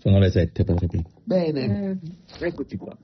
Sono le 7, Padre Pio. Bene, eccoci qua.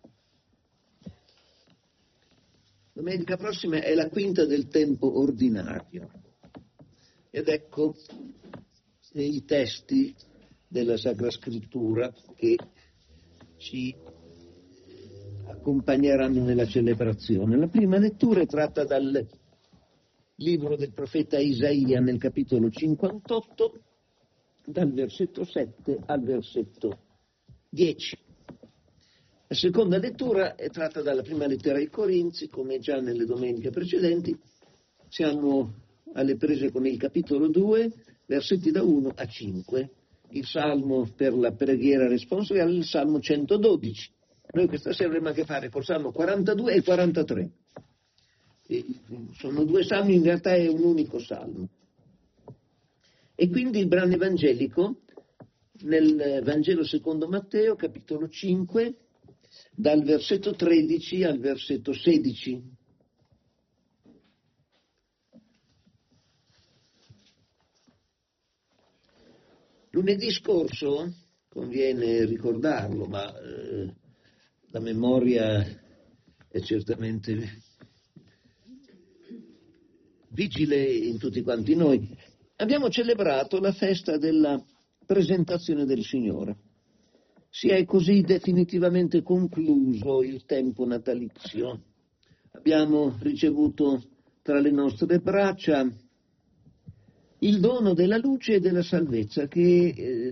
Domenica prossima è la quinta del tempo ordinario. Ed ecco i testi della Sacra Scrittura che ci accompagneranno nella celebrazione. La prima lettura è tratta dal libro del profeta Isaia nel capitolo 58, dal versetto 7 al versetto 10. La seconda lettura è tratta dalla prima lettera ai Corinzi, come già nelle domeniche precedenti. Siamo alle prese con il capitolo 2, versetti da 1 a 5. Il salmo per la preghiera responsoriale, il salmo 112. Noi questa sera avremo a che fare col salmo 42 e 43. Sono due salmi, in realtà è un unico salmo. E quindi il brano evangelico nel Vangelo secondo Matteo, capitolo 5, dal versetto 13 al versetto 16. Lunedì scorso, conviene ricordarlo, ma la memoria è certamente vigile in tutti quanti noi, abbiamo celebrato la festa della presentazione del Signore. Si è così definitivamente concluso il tempo natalizio. Abbiamo ricevuto tra le nostre braccia il dono della luce e della salvezza che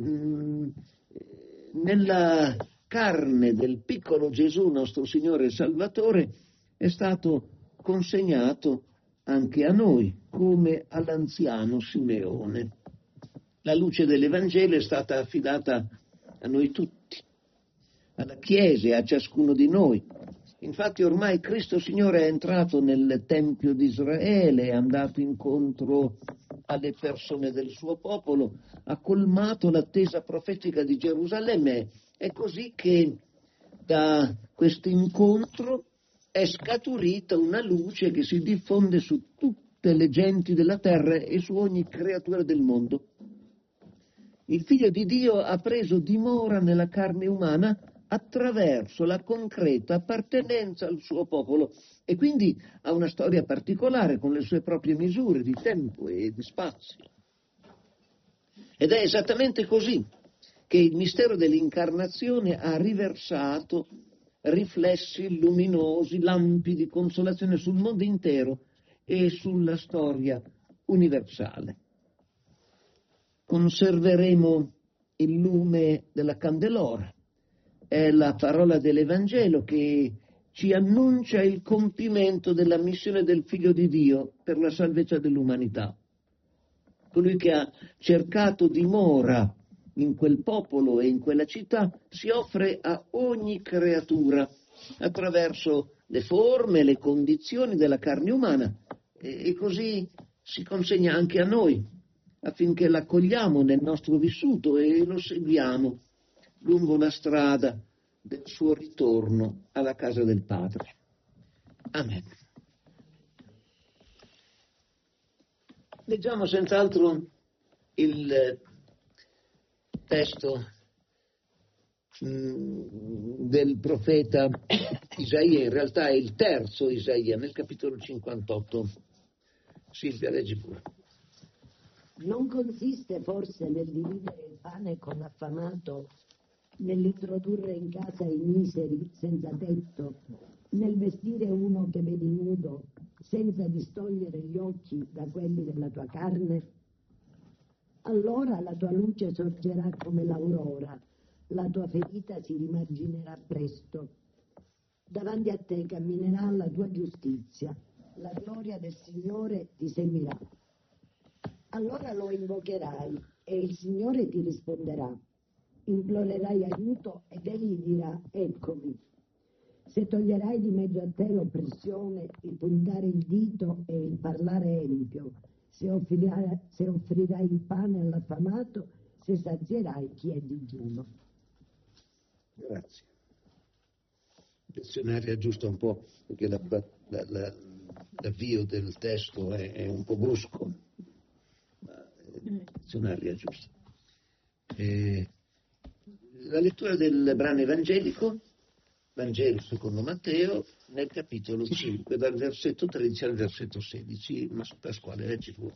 nella carne del piccolo Gesù, nostro Signore e Salvatore, è stato consegnato anche a noi, come all'anziano Simeone. La luce dell'Evangelo è stata affidata a noi tutti, alla Chiesa e a ciascuno di noi. Infatti ormai Cristo Signore è entrato nel Tempio di Israele, è andato incontro alle persone del suo popolo, ha colmato l'attesa profetica di Gerusalemme. È così che da questo incontro è scaturita una luce che si diffonde su tutte le genti della terra e su ogni creatura del mondo. Il Figlio di Dio ha preso dimora nella carne umana attraverso la concreta appartenenza al suo popolo e quindi ha una storia particolare con le sue proprie misure di tempo e di spazio. Ed è esattamente così che il mistero dell'incarnazione ha riversato riflessi luminosi, lampi di consolazione sul mondo intero e sulla storia universale. Conserveremo il lume della candelora, è la parola dell'Evangelo che ci annuncia il compimento della missione del Figlio di Dio per la salvezza dell'umanità. Colui che ha cercato dimora in quel popolo e in quella città si offre a ogni creatura attraverso le forme, le condizioni della carne umana e così si consegna anche a noi affinché l'accogliamo nel nostro vissuto e lo seguiamo lungo la strada del suo ritorno alla casa del Padre. Amen. Leggiamo senz'altro il testo del profeta Isaia, in realtà è il terzo Isaia, nel capitolo 58. Silvia, leggi pure. Non consiste forse nel dividere il pane con l'affamato, nell'introdurre in casa i miseri senza tetto, nel vestire uno che vedi nudo, senza distogliere gli occhi da quelli della tua carne? Allora la tua luce sorgerà come l'aurora, la tua ferita si rimarginerà presto. Davanti a te camminerà la tua giustizia, la gloria del Signore ti seguirà. Allora lo invocherai e il Signore ti risponderà. Implorerai aiuto ed egli dirà: eccomi. Se toglierai di mezzo a te l'oppressione, il puntare il dito e il parlare empio, se offrirai il pane all'affamato, se sazierai chi è digiuno. Grazie. Il dizionario aggiusta un po' perché l'avvio del testo è un po' brusco, ma il dizionario aggiusta. la lettura del brano evangelico, Vangelo secondo Matteo, nel capitolo 5, dal versetto 13 al versetto 16. Ma Pasquale, leggi tu.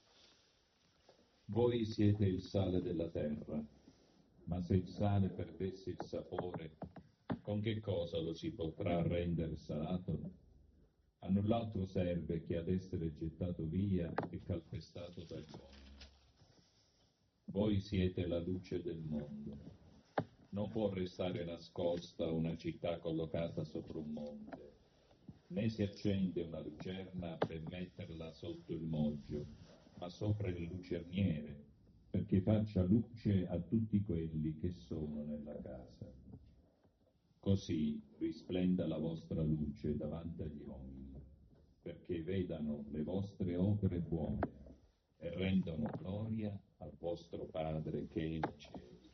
Voi siete il sale della terra, ma se il sale perdesse il sapore, con che cosa lo si potrà rendere salato? A null'altro serve che ad essere gettato via e calpestato dagli uomini. Voi siete la luce del mondo. Non può restare nascosta una città collocata sopra un monte, né si accende una lucerna per metterla sotto il moggio, ma sopra il lucerniere, perché faccia luce a tutti quelli che sono nella casa. Così risplenda la vostra luce davanti agli uomini, perché vedano le vostre opere buone e rendano gloria al vostro Padre che è nei cieli.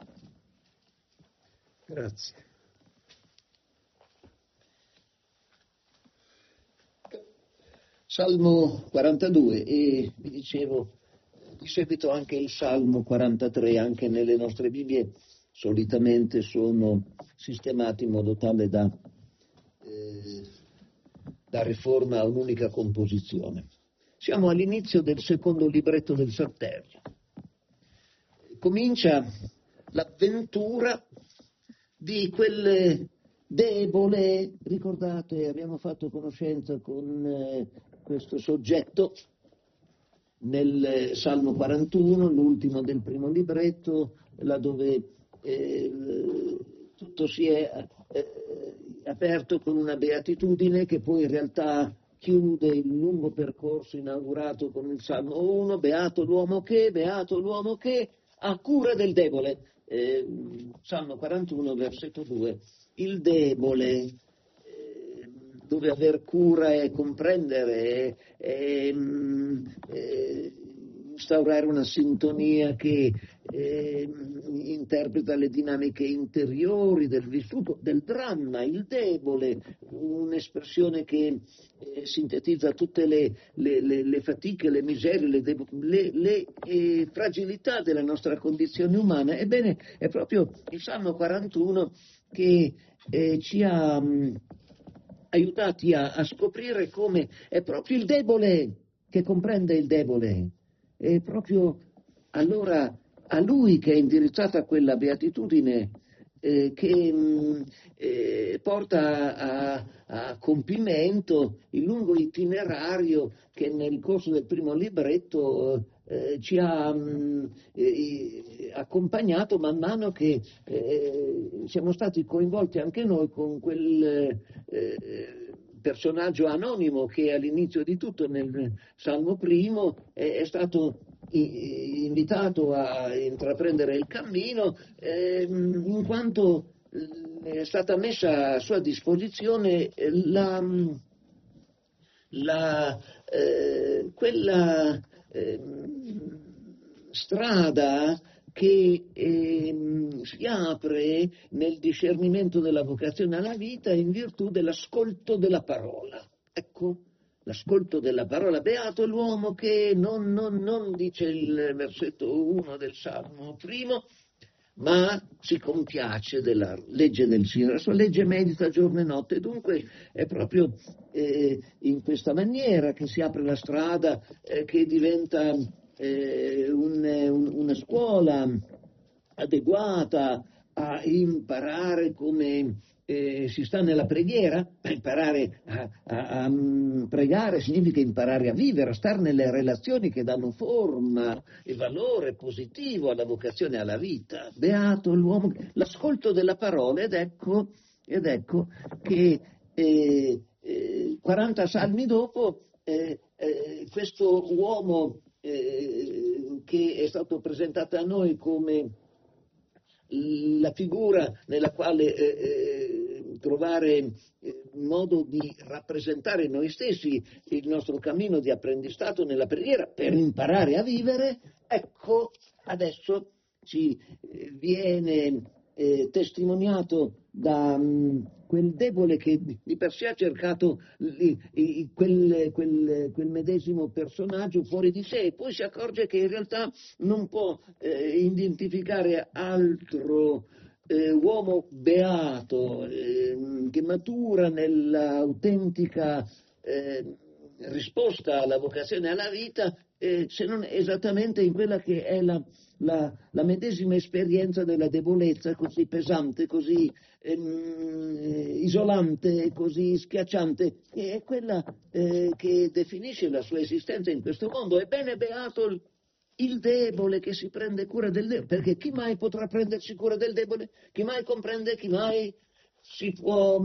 Grazie. Salmo 42 e vi dicevo di seguito anche il Salmo 43, anche nelle nostre Bibbie solitamente sono sistemati in modo tale da dare forma a un'unica composizione. Siamo all'inizio del secondo libretto del Salterio. Comincia l'avventura di quel debole, ricordate, abbiamo fatto conoscenza con questo soggetto nel Salmo 41, l'ultimo del primo libretto, laddove tutto si è aperto con una beatitudine che poi in realtà chiude il lungo percorso inaugurato con il Salmo 1, beato l'uomo che ha cura del debole. Salmo 41, versetto 2. Il debole dove aver cura e comprendere e instaurare una sintonia che interpreta le dinamiche interiori del vissuto, del dramma, il debole, un'espressione che sintetizza tutte le fatiche, le miserie, le fragilità della nostra condizione umana. Ebbene, è proprio il Salmo 41 che ci ha aiutati a scoprire come è proprio il debole che comprende il debole, è proprio allora a lui che è indirizzata quella beatitudine che porta a compimento il lungo itinerario che nel corso del primo libretto ci ha accompagnato man mano che siamo stati coinvolti anche noi con quel personaggio anonimo che all'inizio di tutto nel Salmo primo è stato invitato a intraprendere il cammino in quanto è stata messa a sua disposizione quella strada che si apre nel discernimento della vocazione alla vita in virtù dell'ascolto della parola. Ecco, l'ascolto della parola. Beato l'uomo che non dice il versetto 1 del Salmo primo, ma si compiace della legge del Signore, la sua legge medita giorno e notte. Dunque è proprio in questa maniera che si apre la strada, che diventa una scuola adeguata a imparare come si sta nella preghiera. Imparare a pregare significa imparare a vivere, a stare nelle relazioni che danno forma e valore positivo alla vocazione e alla vita. Beato l'uomo, l'ascolto della parola, ed ecco che 40 salmi dopo questo uomo che è stato presentato a noi come la figura nella quale trovare modo di rappresentare noi stessi il nostro cammino di apprendistato nella preghiera per imparare a vivere, ecco adesso ci viene testimoniato da quel debole che di per sé ha cercato quel medesimo personaggio fuori di sé, e poi si accorge che in realtà non può identificare altro uomo beato che matura nell'autentica risposta alla vocazione alla vita, se non esattamente in quella che è la medesima esperienza della debolezza così pesante, così isolante, così schiacciante, che è quella che definisce la sua esistenza in questo mondo. Ebbene, beato il debole che si prende cura del debole, perché chi mai potrà prendersi cura del debole? Chi mai comprende, chi mai si può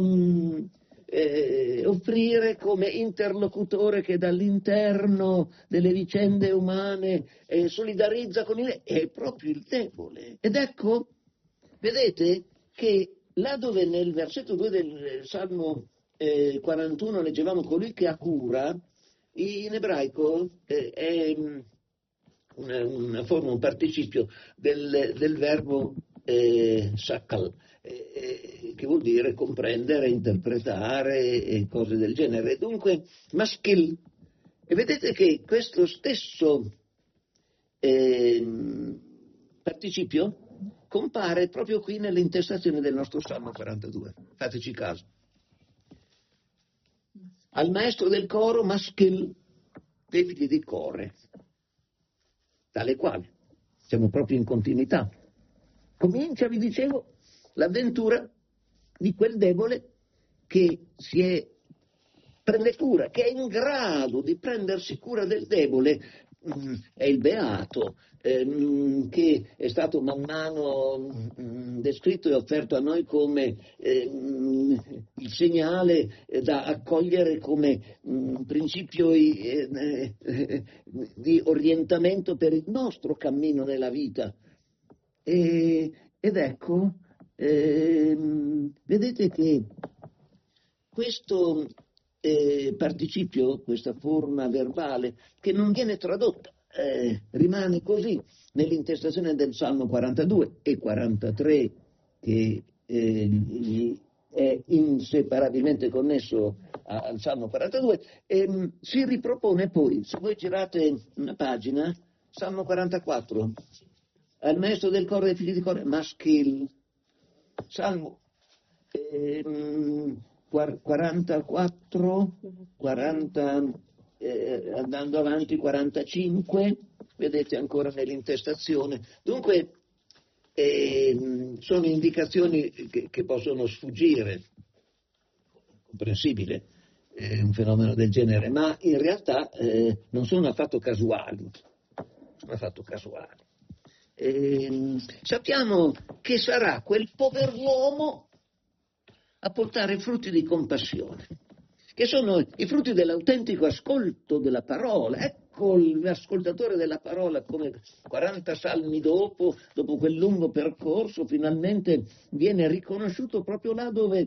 offrire come interlocutore che dall'interno delle vicende umane solidarizza con il è proprio il debole. Ed ecco, vedete che là dove nel versetto 2 del Salmo 41 leggevamo colui che ha cura, in ebraico è una forma, un participio del verbo shakal, che vuol dire comprendere, interpretare e cose del genere. Dunque, maschil. E vedete che questo stesso participio compare proprio qui nell'intestazione del nostro Salmo 42. Fateci caso. Al maestro del coro, maschil, dei figli di Core, tale quale. Siamo proprio in continuità. Comincia, vi dicevo, l'avventura di quel debole che prende cura, che è in grado di prendersi cura del debole, è il beato, che è stato man mano descritto e offerto a noi come il segnale da accogliere come principio di orientamento per il nostro cammino nella vita. Ed ecco, vedete che questo participio, questa forma verbale, che non viene tradotta, rimane così nell'intestazione del Salmo 42 e 43, che è inseparabilmente connesso al Salmo 42, si ripropone poi, se voi girate una pagina, Salmo 44, al maestro del coro dei figli di Core, maschil, Salmo 44, 40, andando avanti 45, vedete ancora nell'intestazione. Dunque sono indicazioni che possono sfuggire, comprensibile un fenomeno del genere, ma in realtà non sono affatto casuali. Sappiamo che sarà quel pover'uomo a portare frutti di compassione, che sono i frutti dell'autentico ascolto della parola. Ecco l'ascoltatore della parola, come 40 salmi dopo quel lungo percorso, finalmente viene riconosciuto proprio là dove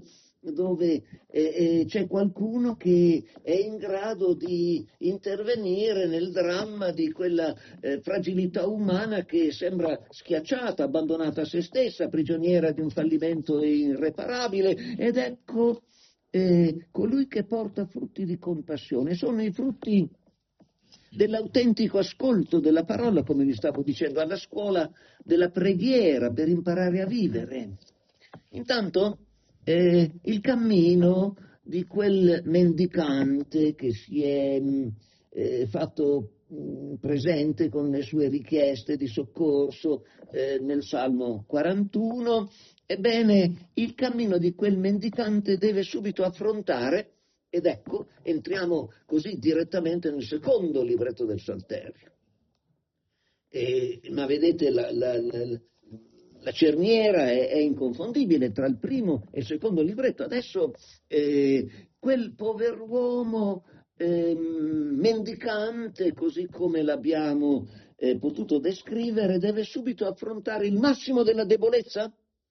c'è qualcuno che è in grado di intervenire nel dramma di quella fragilità umana che sembra schiacciata, abbandonata a se stessa, prigioniera di un fallimento irreparabile. Ed ecco colui che porta frutti di compassione. Sono i frutti dell'autentico ascolto della parola, come vi stavo dicendo, alla scuola della preghiera per imparare a vivere. Intanto il cammino di quel mendicante che si è fatto presente con le sue richieste di soccorso nel Salmo 41, ebbene il cammino di quel mendicante deve subito affrontare, ed ecco, entriamo così direttamente nel secondo libretto del Salterio. Ma vedete la cerniera è inconfondibile tra il primo e il secondo libretto. Adesso quel pover'uomo mendicante, così come l'abbiamo potuto descrivere, deve subito affrontare il massimo della debolezza.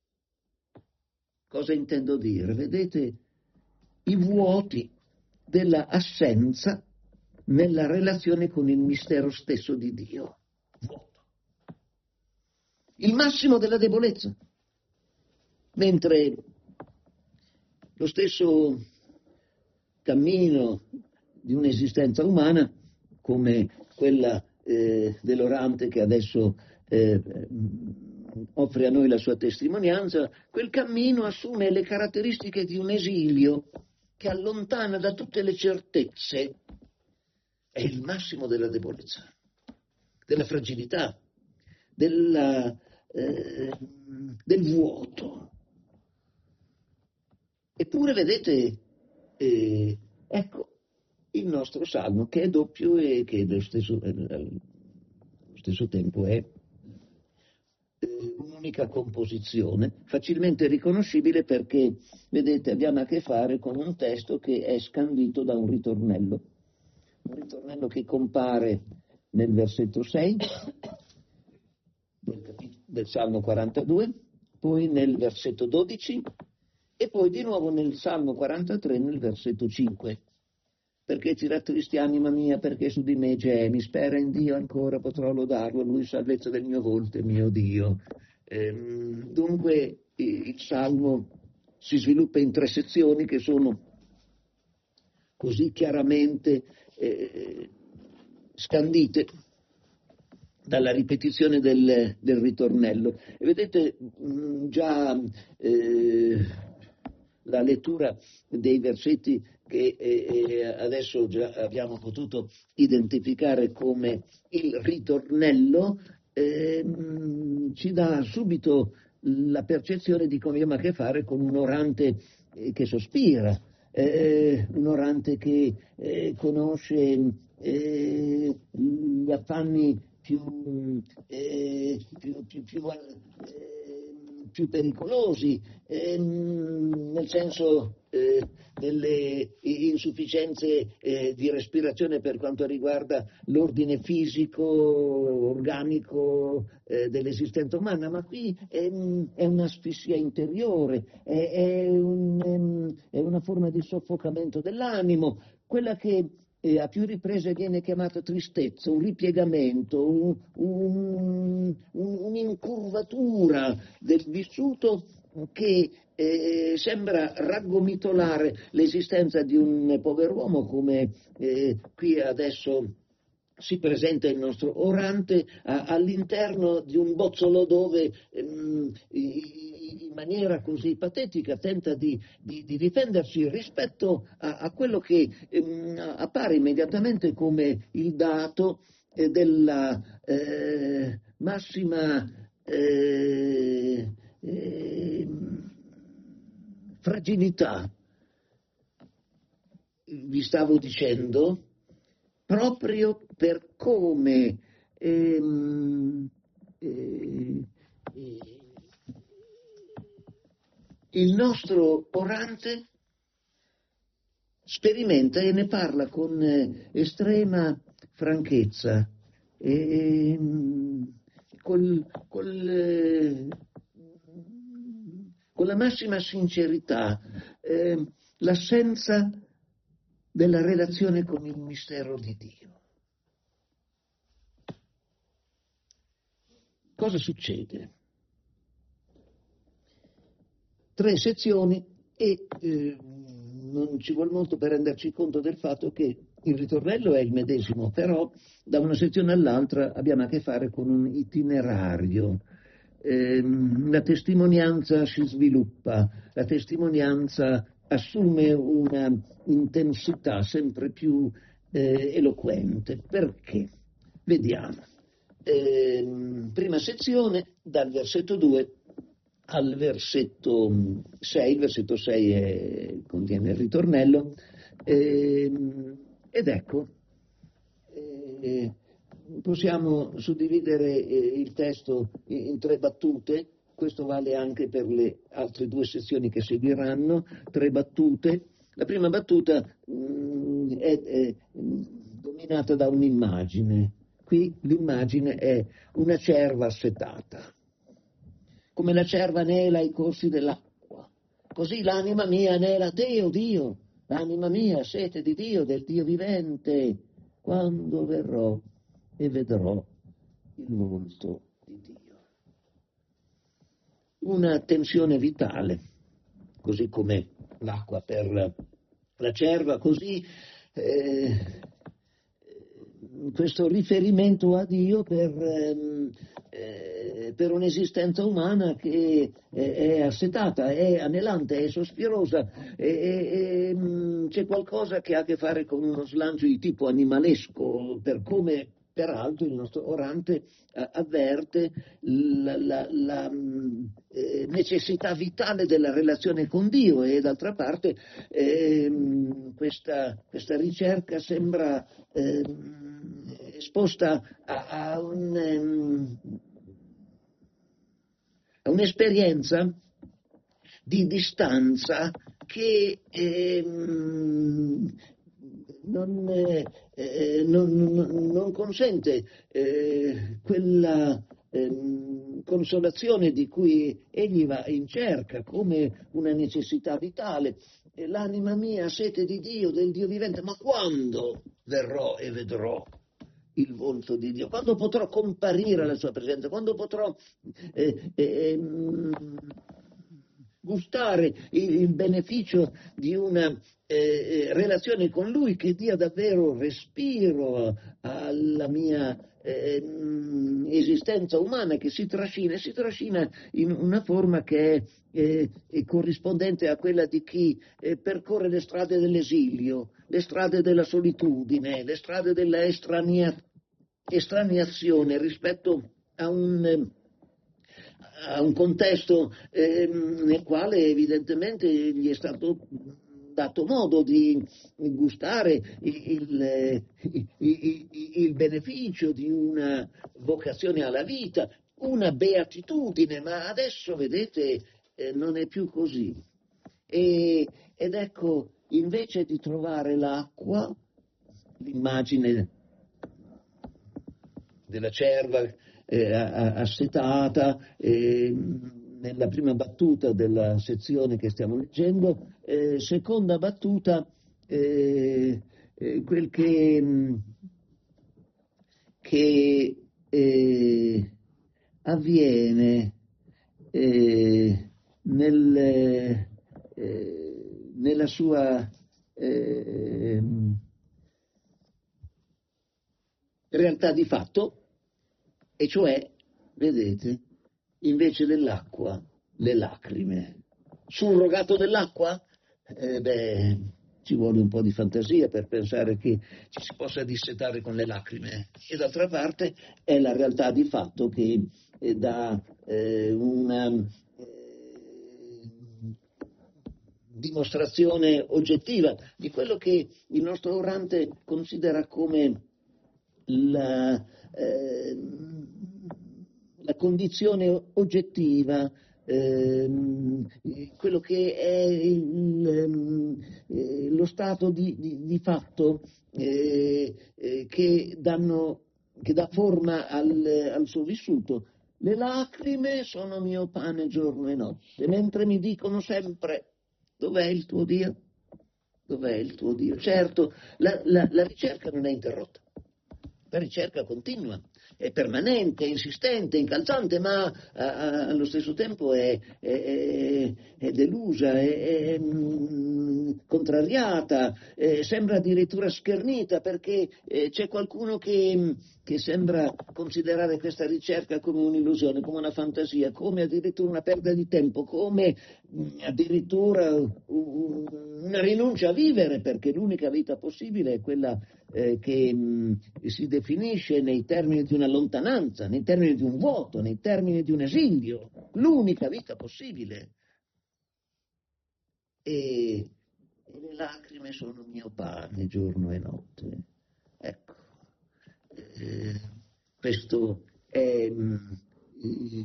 Cosa intendo dire? Vedete i vuoti della assenza nella relazione con il mistero stesso di Dio. Vuoto. Il massimo della debolezza. Mentre lo stesso cammino di un'esistenza umana, come quella dell'orante che adesso offre a noi la sua testimonianza, quel cammino assume le caratteristiche di un esilio che allontana da tutte le certezze. È il massimo della debolezza, della fragilità, del vuoto. Eppure, vedete, ecco il nostro salmo, che è doppio e che allo stesso tempo è un'unica composizione, facilmente riconoscibile perché, vedete, abbiamo a che fare con un testo che è scandito da un ritornello che compare nel versetto 6 del Salmo 42, poi nel versetto 12 e poi di nuovo nel Salmo 43 nel versetto 5. Perché ti rattristi, anima mia, perché su di me gemi, spera in Dio, ancora potrò lodarlo, lui salvezza del mio volto e mio Dio. Dunque il Salmo si sviluppa in 3 sezioni che sono così chiaramente scandite dalla ripetizione del ritornello. E vedete già la lettura dei versetti che adesso già abbiamo potuto identificare come il ritornello ci dà subito la percezione di come abbiamo a che fare con un orante che sospira, un orante che conosce gli affanni più pericolosi, nel senso delle insufficienze di respirazione per quanto riguarda l'ordine fisico, organico dell'esistenza umana, ma qui è un'asfissia interiore, è una forma di soffocamento dell'animo, quella che a più riprese viene chiamata tristezza, un ripiegamento, un'incurvatura del vissuto che sembra raggomitolare l'esistenza di un pover'uomo come qui adesso si presenta il nostro orante all'interno di un bozzolo dove in maniera così patetica tenta di difendersi rispetto a quello che appare immediatamente come il dato della massima fragilità. Vi stavo dicendo, proprio per come il nostro orante sperimenta e ne parla con estrema franchezza, con la massima sincerità, l'assenza della relazione con il mistero di Dio. Cosa succede? 3 sezioni e non ci vuole molto per renderci conto del fatto che il ritornello è il medesimo, però da una sezione all'altra abbiamo a che fare con un itinerario. La testimonianza si sviluppa, la testimonianza assume una intensità sempre più eloquente. Perché? Vediamo. Prima sezione, dal versetto 2 al versetto 6, il versetto 6 contiene il ritornello, ed ecco, possiamo suddividere il testo in 3 battute, questo vale anche per le altre 2 sezioni che seguiranno, 3 battute. La prima battuta è dominata da un'immagine. Qui l'immagine è una cerva assetata. Come la cerva anela ai corsi dell'acqua, così l'anima mia anela te, o Dio, l'anima mia ha sete di Dio, del Dio vivente, quando verrò e vedrò il volto di Dio. Una tensione vitale, così come l'acqua per la cerva, così questo riferimento a Dio per per un'esistenza umana che è assetata, è anelante, è sospirosa, c'è qualcosa che ha a che fare con uno slancio di tipo animalesco, per come peraltro il nostro orante avverte la necessità vitale della relazione con Dio, e d'altra parte questa ricerca sembra esposta a un'esperienza di distanza che non consente quella consolazione di cui egli va in cerca come una necessità vitale. L'anima mia ha sete di Dio, del Dio vivente, ma quando verrò e vedrò il volto di Dio? Quando potrò comparire alla sua presenza? Quando potrò gustare il beneficio di una relazione con Lui che dia davvero respiro alla mia esistenza umana, che si trascina in una forma che è corrispondente a quella di chi percorre le strade dell'esilio, le strade della solitudine, le strade della estraniazione rispetto a un contesto nel quale evidentemente gli è stato dato modo di gustare il beneficio di una vocazione alla vita, una beatitudine, ma adesso vedete non è più così. Ed ecco, invece di trovare l'acqua, l'immagine della cerva assetata, nella prima battuta della sezione che stiamo leggendo, seconda battuta, quel che avviene nella sua realtà di fatto, e cioè, vedete, invece dell'acqua, le lacrime. Surrogato dell'acqua? Ci vuole un po' di fantasia per pensare che ci si possa dissetare con le lacrime. E d'altra parte è la realtà di fatto che dà una dimostrazione oggettiva di quello che il nostro orante considera come la condizione oggettiva, quello che è lo stato di fatto che dà forma al suo vissuto. Le lacrime sono mio pane giorno e notte, mentre mi dicono sempre: dov'è il tuo Dio? Dov'è il tuo Dio? Certo, la ricerca non è interrotta. La ricerca continua, è permanente, è insistente, incalzante, ma allo stesso tempo è delusa, è contrariata, sembra addirittura schernita, perché c'è qualcuno che sembra considerare questa ricerca come un'illusione, come una fantasia, come addirittura una perdita di tempo, come addirittura una rinuncia a vivere, perché l'unica vita possibile è quella che si definisce nei termini di una lontananza, nei termini di un vuoto, nei termini di un esilio, l'unica vita possibile. E le lacrime sono mio pane giorno e notte. Ecco, questo è il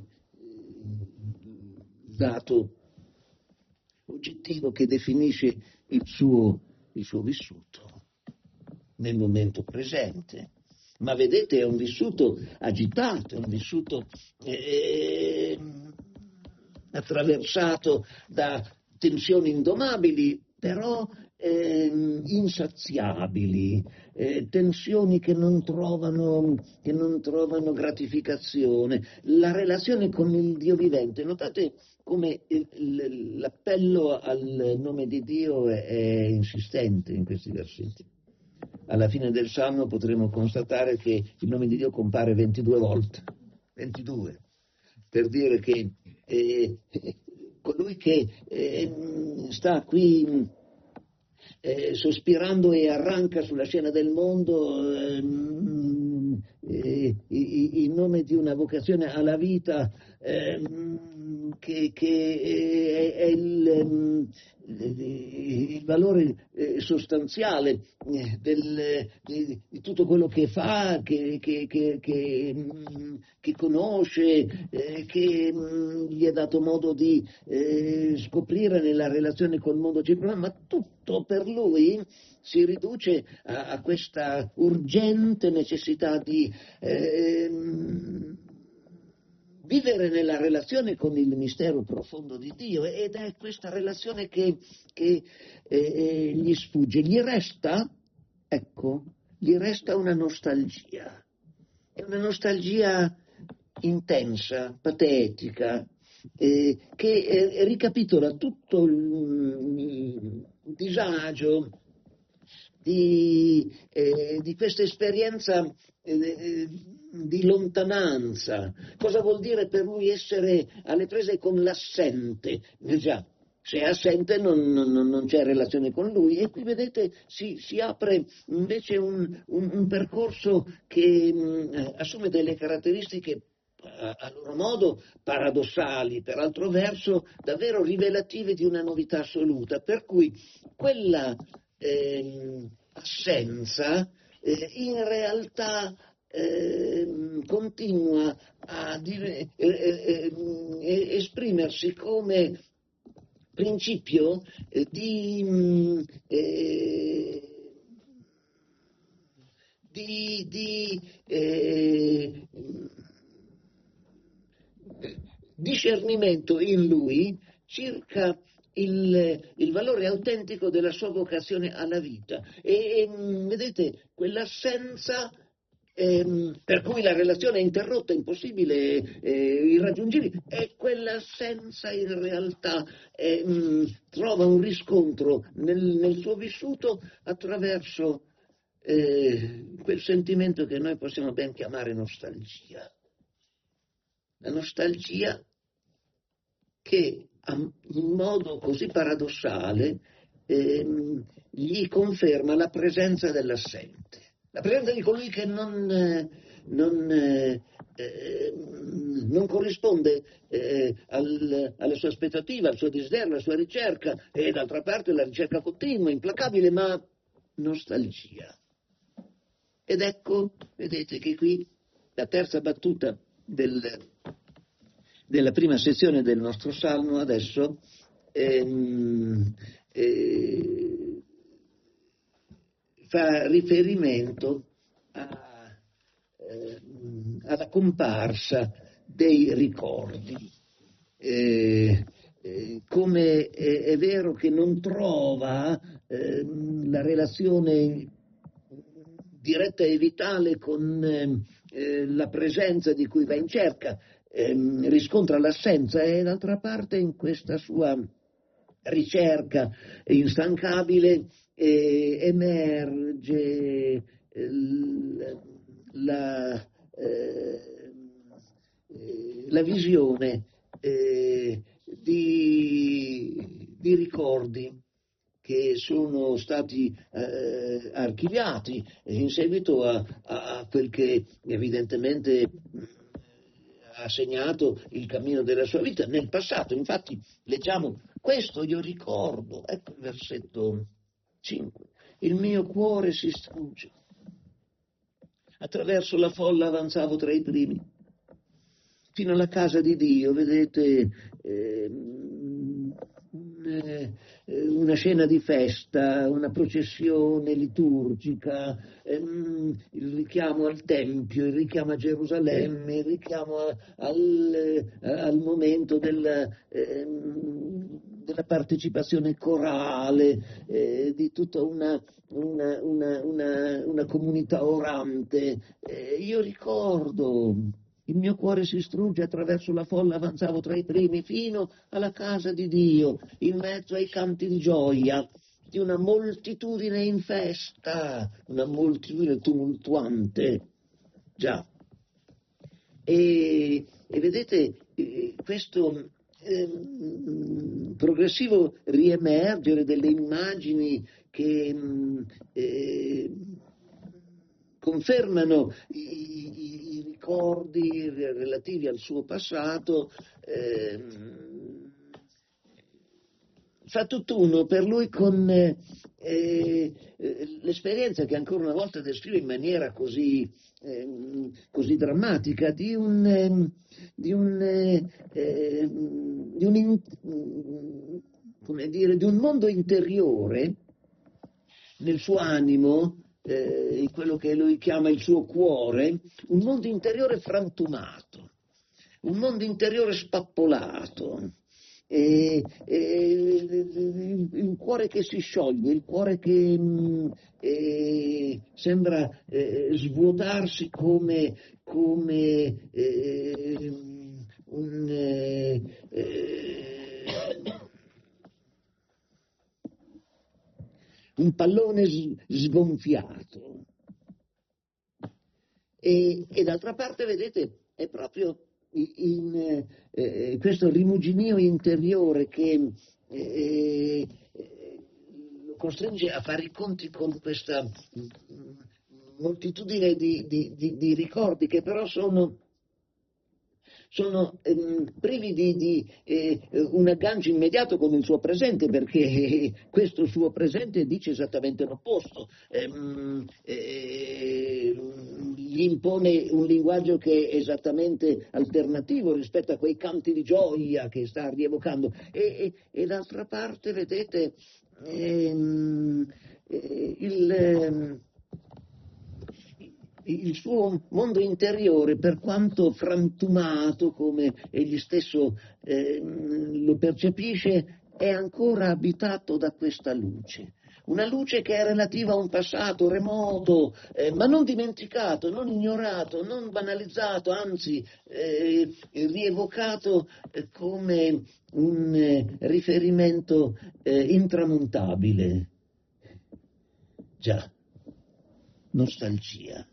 dato oggettivo che definisce il suo vissuto nel momento presente. Ma vedete, è un vissuto agitato, è un vissuto attraversato da tensioni indomabili, però insaziabili, tensioni che non trovano gratificazione. La relazione con il Dio vivente, notate come l'appello al nome di Dio è insistente in questi versetti. Alla fine del Salmo potremo constatare che il nome di Dio compare 22 volte, 22, per dire che colui che sta qui sospirando e arranca sulla scena del mondo in nome di una vocazione alla vita che è il valore sostanziale di tutto quello che fa, che conosce, che gli è dato modo di scoprire nella relazione col mondo circolare, ma tutto per lui si riduce a questa urgente necessità di vivere nella relazione con il mistero profondo di Dio, ed è questa relazione che gli sfugge. Gli resta una nostalgia. È una nostalgia intensa, patetica, che ricapitola tutto il disagio di questa esperienza di lontananza. Cosa vuol dire per lui essere alle prese con l'assente? Già, se è assente non c'è relazione con lui, e qui vedete si apre invece un percorso che assume delle caratteristiche a loro modo paradossali, per altro verso davvero rivelative di una novità assoluta, per cui quella assenza in realtà continua a esprimersi come principio di discernimento in lui circa il valore autentico della sua vocazione alla vita. E vedete, quell'assenza per cui la relazione è interrotta, impossibile, irraggiungibile, e quell'assenza in realtà trova un riscontro nel suo vissuto attraverso quel sentimento che noi possiamo ben chiamare nostalgia. La nostalgia che in modo così paradossale gli conferma la presenza dell'assente, la presenza di colui che non corrisponde alla sua aspettativa, al suo desiderio, alla sua ricerca, e d'altra parte la ricerca continua, implacabile, ma nostalgia. Ed ecco, vedete che qui la terza battuta della prima sezione del nostro Salmo adesso fa riferimento alla comparsa dei ricordi. Come è vero che non trova la relazione diretta e vitale con la presenza di cui va in cerca, riscontra l'assenza, e d'altra parte in questa sua ricerca instancabile emerge la visione di ricordi che sono stati archiviati in seguito a quel che evidentemente ha segnato il cammino della sua vita nel passato. Infatti leggiamo: questo io ricordo, ecco il versetto 5, il mio cuore si strugge, attraverso la folla avanzavo tra i primi, fino alla casa di Dio. Vedete, una scena di festa, una processione liturgica, il richiamo al Tempio, il richiamo a Gerusalemme, il richiamo al momento della partecipazione corale, di tutta una comunità orante. Io ricordo, il mio cuore si strugge, attraverso la folla avanzavo tra i primi, fino alla casa di Dio, in mezzo ai canti di gioia di una moltitudine in festa, una moltitudine tumultuante. Già, E vedete, questo progressivo riemergere delle immagini che confermano i ricordi relativi al suo passato, fa tutt'uno per lui con l'esperienza che ancora una volta descrive in maniera così drammatica di un mondo interiore nel suo animo, in quello che lui chiama il suo cuore, un mondo interiore frantumato, un mondo interiore spappolato. Il cuore che si scioglie, il cuore che sembra svuotarsi come un pallone sgonfiato. E d'altra parte, vedete, è proprio in questo rimuginio interiore che lo costringe a fare i conti con questa moltitudine di ricordi che però sono privi di un aggancio immediato con il suo presente, perché questo suo presente dice esattamente l'opposto, gli impone un linguaggio che è esattamente alternativo rispetto a quei canti di gioia che sta rievocando, e d'altra parte, vedete, il suo mondo interiore, per quanto frantumato, come egli stesso lo percepisce, è ancora abitato da questa luce. Una luce che è relativa a un passato remoto, ma non dimenticato, non ignorato, non banalizzato, anzi rievocato come un riferimento intramontabile. Già, nostalgia.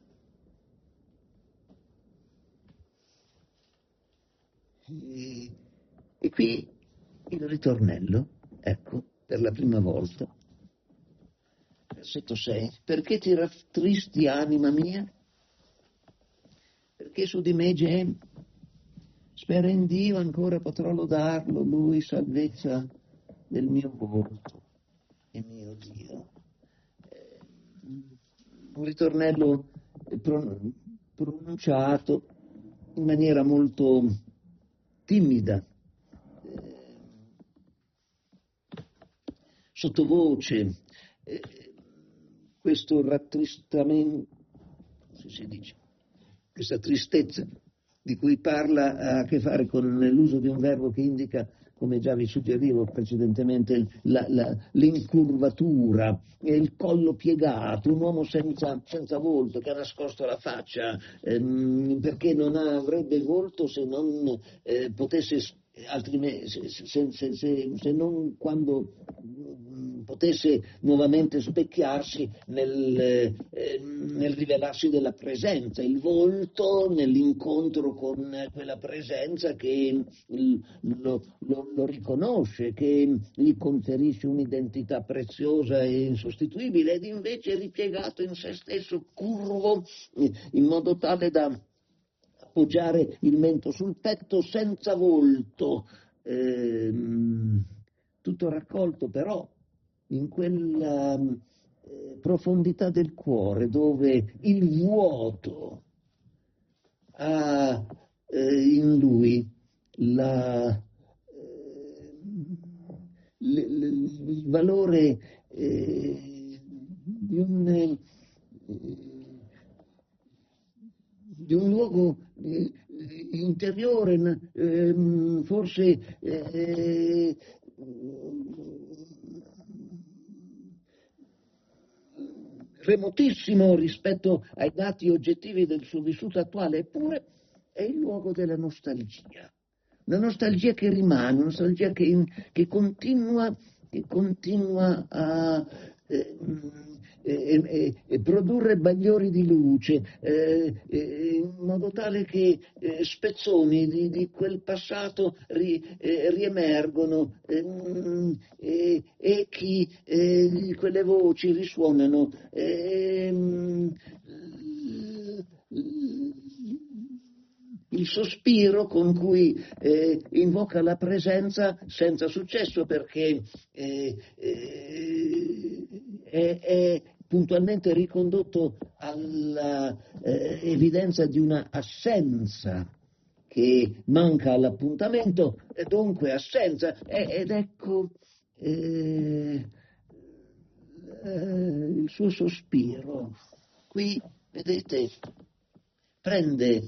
E qui il ritornello, ecco, per la prima volta. Versetto 6. Perché ti rattristi, anima mia? Perché su di me gemi? Spera in Dio, ancora potrò lodarlo, Lui, salvezza del mio volto e mio Dio. Un ritornello pronunciato in maniera molto timida, sottovoce, questo rattristamento, come si dice, questa tristezza di cui parla ha a che fare con l'uso di un verbo che indica, come già vi suggerivo precedentemente, l'incurvatura, il collo piegato, un uomo senza volto che ha nascosto la faccia, perché non avrebbe volto se non potesse, altrimenti, se non quando potesse nuovamente specchiarsi nel rivelarsi della presenza, il volto nell'incontro con quella presenza che lo riconosce, che gli conferisce un'identità preziosa e insostituibile, ed invece ripiegato in se stesso, curvo, in modo tale da appoggiare il mento sul petto, senza volto, tutto raccolto però in quella profondità del cuore dove il vuoto ha in lui il valore di un luogo interiore, forse remotissimo rispetto ai dati oggettivi del suo vissuto attuale, eppure è il luogo della nostalgia. Una nostalgia che rimane, una nostalgia che continua a produrre bagliori di luce, in modo tale che spezzoni di quel passato riemergono, echi, quelle voci risuonano. Il sospiro con cui invoca la presenza senza successo, perché è puntualmente ricondotto alla evidenza di una assenza che manca all'appuntamento, e dunque assenza, ed ecco il suo sospiro. Qui, vedete, prende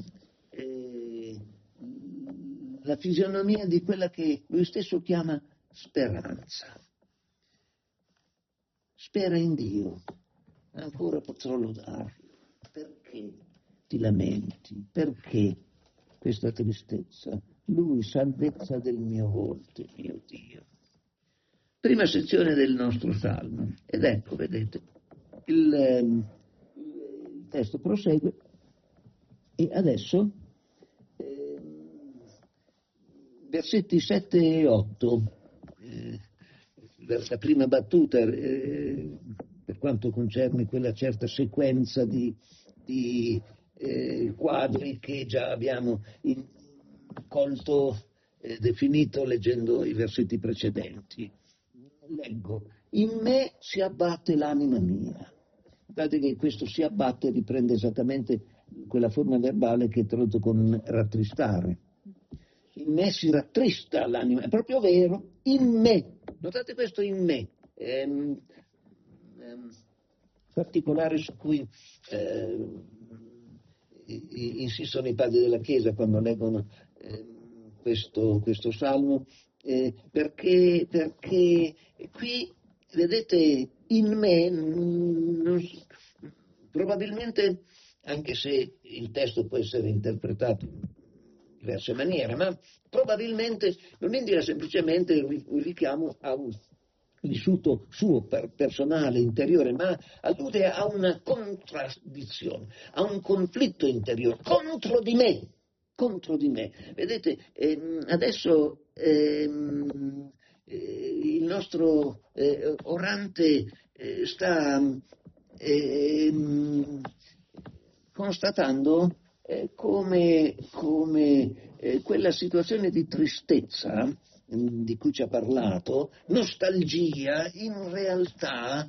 la fisionomia di quella che lui stesso chiama speranza. Spera in Dio, ancora potrò lodarlo. Perché ti lamenti? Perché questa tristezza? Lui, salvezza del mio volto, mio Dio. Prima sezione del nostro salmo. Ed ecco, vedete, il testo prosegue e adesso versetti 7 e 8, la prima battuta, per quanto concerne quella certa sequenza di quadri che già abbiamo colto, definito leggendo i versetti precedenti. Leggo: in me si abbatte l'anima mia. Guardate che questo si abbatte riprende esattamente quella forma verbale che è tradotto con rattristare. In me si rattrista l'anima, è proprio vero, in me. Notate questo in me, particolare su cui insistono i padri della Chiesa quando leggono questo salmo, perché qui, vedete, in me, probabilmente, anche se il testo può essere interpretato in diverse maniere, ma probabilmente non indica semplicemente un richiamo a un vissuto suo personale, interiore, ma allude a una contraddizione, a un conflitto interiore contro di me. Vedete, adesso il nostro orante sta constatando come quella situazione di tristezza di cui ci ha parlato, nostalgia, in realtà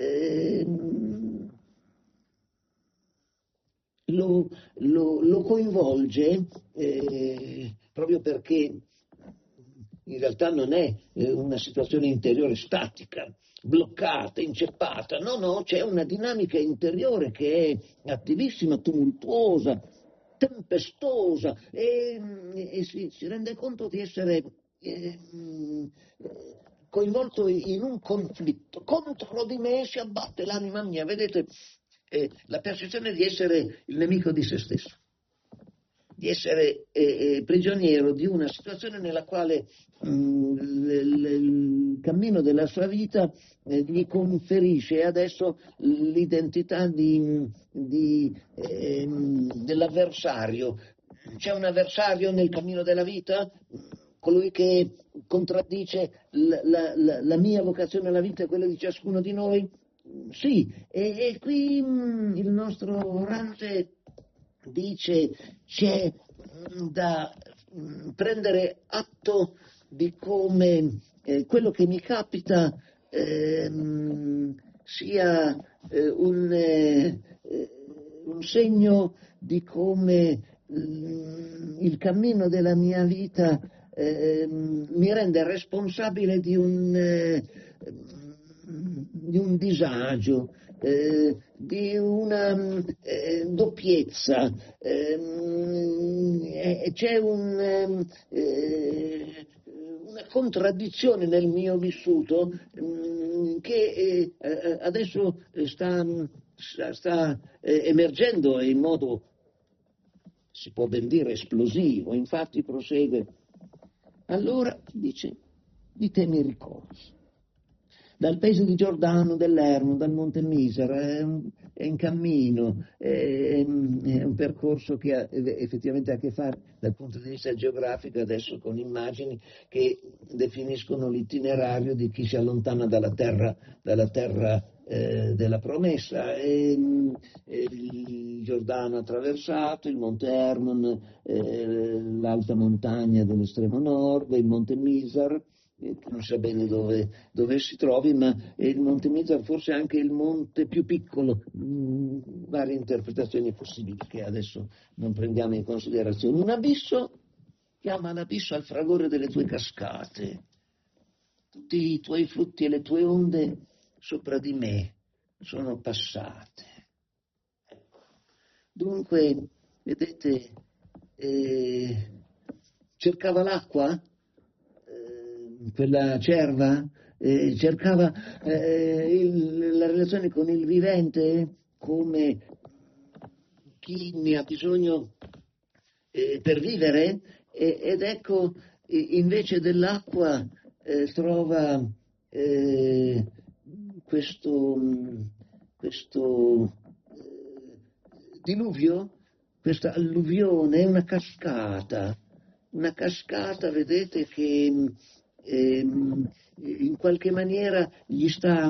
lo coinvolge proprio perché in realtà non è una situazione interiore statica, bloccata, inceppata, no, c'è una dinamica interiore che è attivissima, tumultuosa, tempestosa, e si rende conto di essere coinvolto in un conflitto. Contro di me si abbatte l'anima mia, vedete, la percezione di essere il nemico di se stesso, di essere prigioniero di una situazione nella quale il cammino della sua vita gli conferisce adesso l'identità dell'avversario. C'è un avversario nel cammino della vita, colui che contraddice la mia vocazione alla vita e quella di ciascuno di noi? Sì, e qui il nostro orante dice c'è da prendere atto di come quello che mi capita sia un segno di come il cammino della mia vita mi rende responsabile di un disagio, di una doppiezza, c'è una contraddizione nel mio vissuto che adesso sta emergendo in modo, si può ben dire, esplosivo. Infatti prosegue: allora, dice, di te mi ricordo. dal paese di Giordano, dell'Ermo, dal Monte Misera, è in cammino, è un percorso che ha effettivamente a che fare dal punto di vista geografico adesso con immagini che definiscono l'itinerario di chi si allontana dalla terra della promessa. Il Giordano attraversato, il Monte Hermon, l'alta montagna dell'estremo nord, il Monte Misar, che non sa bene dove si trovi, ma il Monte Mizar forse è anche il monte più piccolo, varie interpretazioni possibili che adesso non prendiamo in considerazione. Un abisso, chiama l'abisso al fragore delle tue cascate, tutti i tuoi flutti e le tue onde sopra di me sono passate. Ecco. Dunque, vedete, cercava l'acqua, quella cerva, cercava la relazione con il vivente come chi ne ha bisogno per vivere, ed ecco, invece dell'acqua trova questo diluvio, questa alluvione, una cascata, vedete, che in qualche maniera gli sta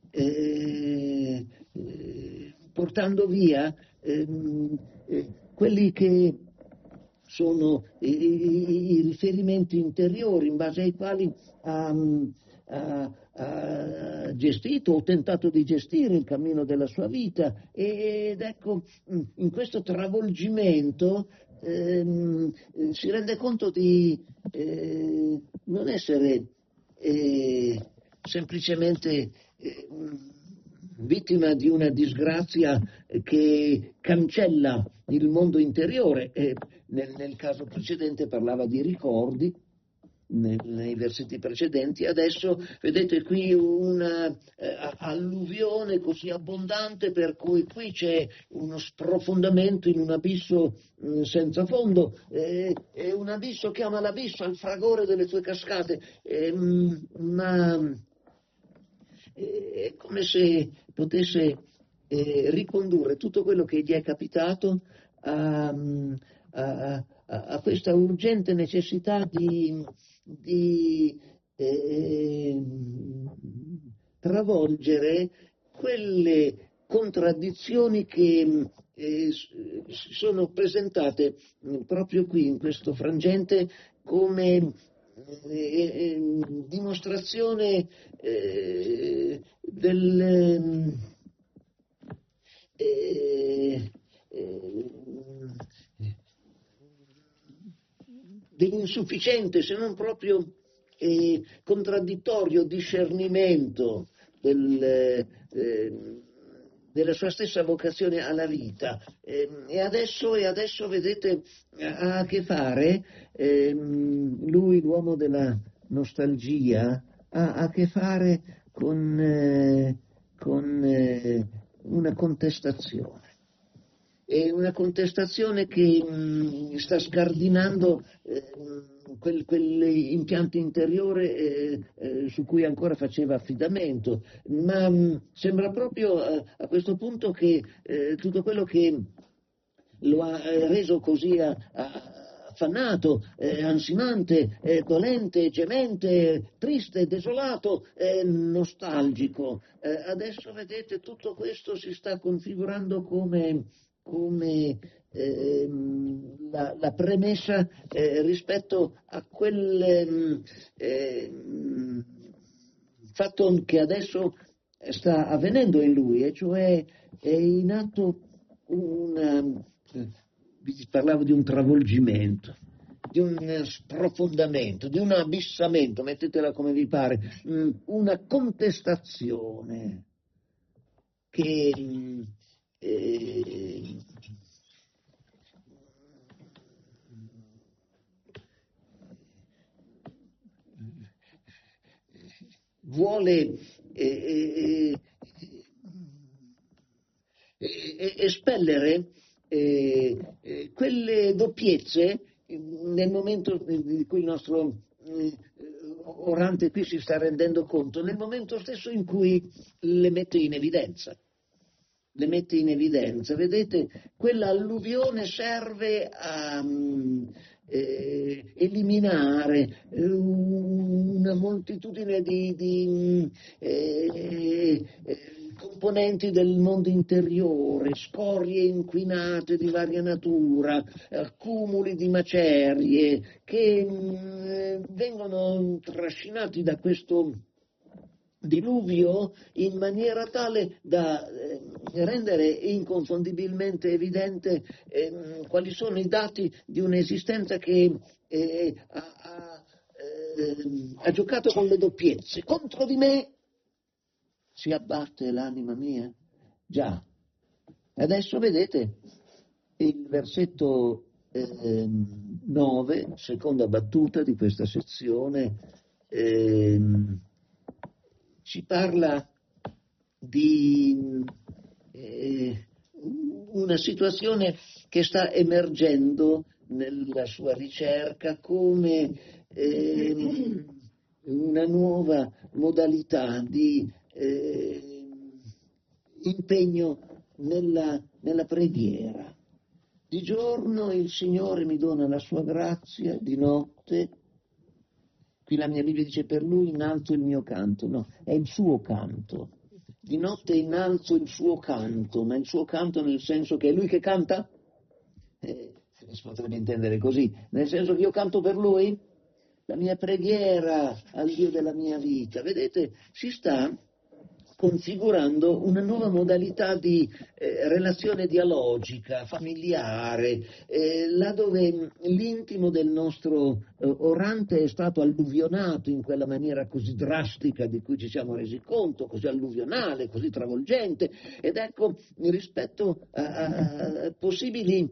portando via quelli che sono i riferimenti interiori in base ai quali ha gestito o tentato di gestire il cammino della sua vita, ed ecco, in questo travolgimento si rende conto di non essere semplicemente vittima di una disgrazia che cancella il mondo interiore. Nel caso precedente parlava di ricordi, nei versetti precedenti. Adesso vedete qui una alluvione così abbondante per cui qui c'è uno sprofondamento in un abisso senza fondo, è un abisso che chiama l'abisso al fragore delle tue cascate, ma è come se potesse ricondurre tutto quello che gli è capitato a questa urgente necessità di travolgere quelle contraddizioni che sono presentate proprio qui in questo frangente come dimostrazione dell'insufficiente, se non proprio contraddittorio discernimento della sua stessa vocazione alla vita, e adesso vedete ha a che fare, lui, l'uomo della nostalgia, ha a che fare con una contestazione. È una contestazione che sta scardinando quell'impianto interiore su cui ancora faceva affidamento, ma sembra proprio a questo punto che tutto quello che lo ha reso così affannato, ansimante, dolente, gemente, triste, desolato, nostalgico. Adesso vedete tutto questo si sta configurando come la premessa rispetto a quel fatto che adesso sta avvenendo in lui, e cioè è in atto parlavo di un travolgimento, di un sprofondamento, di un abissamento, mettetela come vi pare, una contestazione che vuole espellere quelle doppiezze nel momento in cui il nostro Orante qui si sta rendendo conto nel momento stesso in cui le mette in evidenza. Le mette in evidenza, vedete, quella alluvione serve a eliminare una moltitudine di componenti del mondo interiore, scorie inquinate di varia natura, accumuli di macerie che vengono trascinati da questo diluvio in maniera tale da rendere inconfondibilmente evidente quali sono i dati di un'esistenza che ha giocato con le doppiezze. Contro di me si abbatte l'anima mia. Già. Adesso vedete il versetto 9, seconda battuta di questa sezione, ci parla di una situazione che sta emergendo nella sua ricerca come una nuova modalità di impegno nella preghiera. Di giorno il Signore mi dona la sua grazia, di notte, qui la mia Bibbia dice per lui innalzo il mio canto, no, è il suo canto. Di notte innalzo il suo canto, ma il suo canto nel senso che è lui che canta? Si potrebbe intendere così, nel senso che io canto per lui, la mia preghiera al Dio della mia vita. Vedete, si sta configurando una nuova modalità di relazione dialogica, familiare, là dove l'intimo del nostro orante è stato alluvionato in quella maniera così drastica di cui ci siamo resi conto, così alluvionale, così travolgente, ed ecco, rispetto a possibili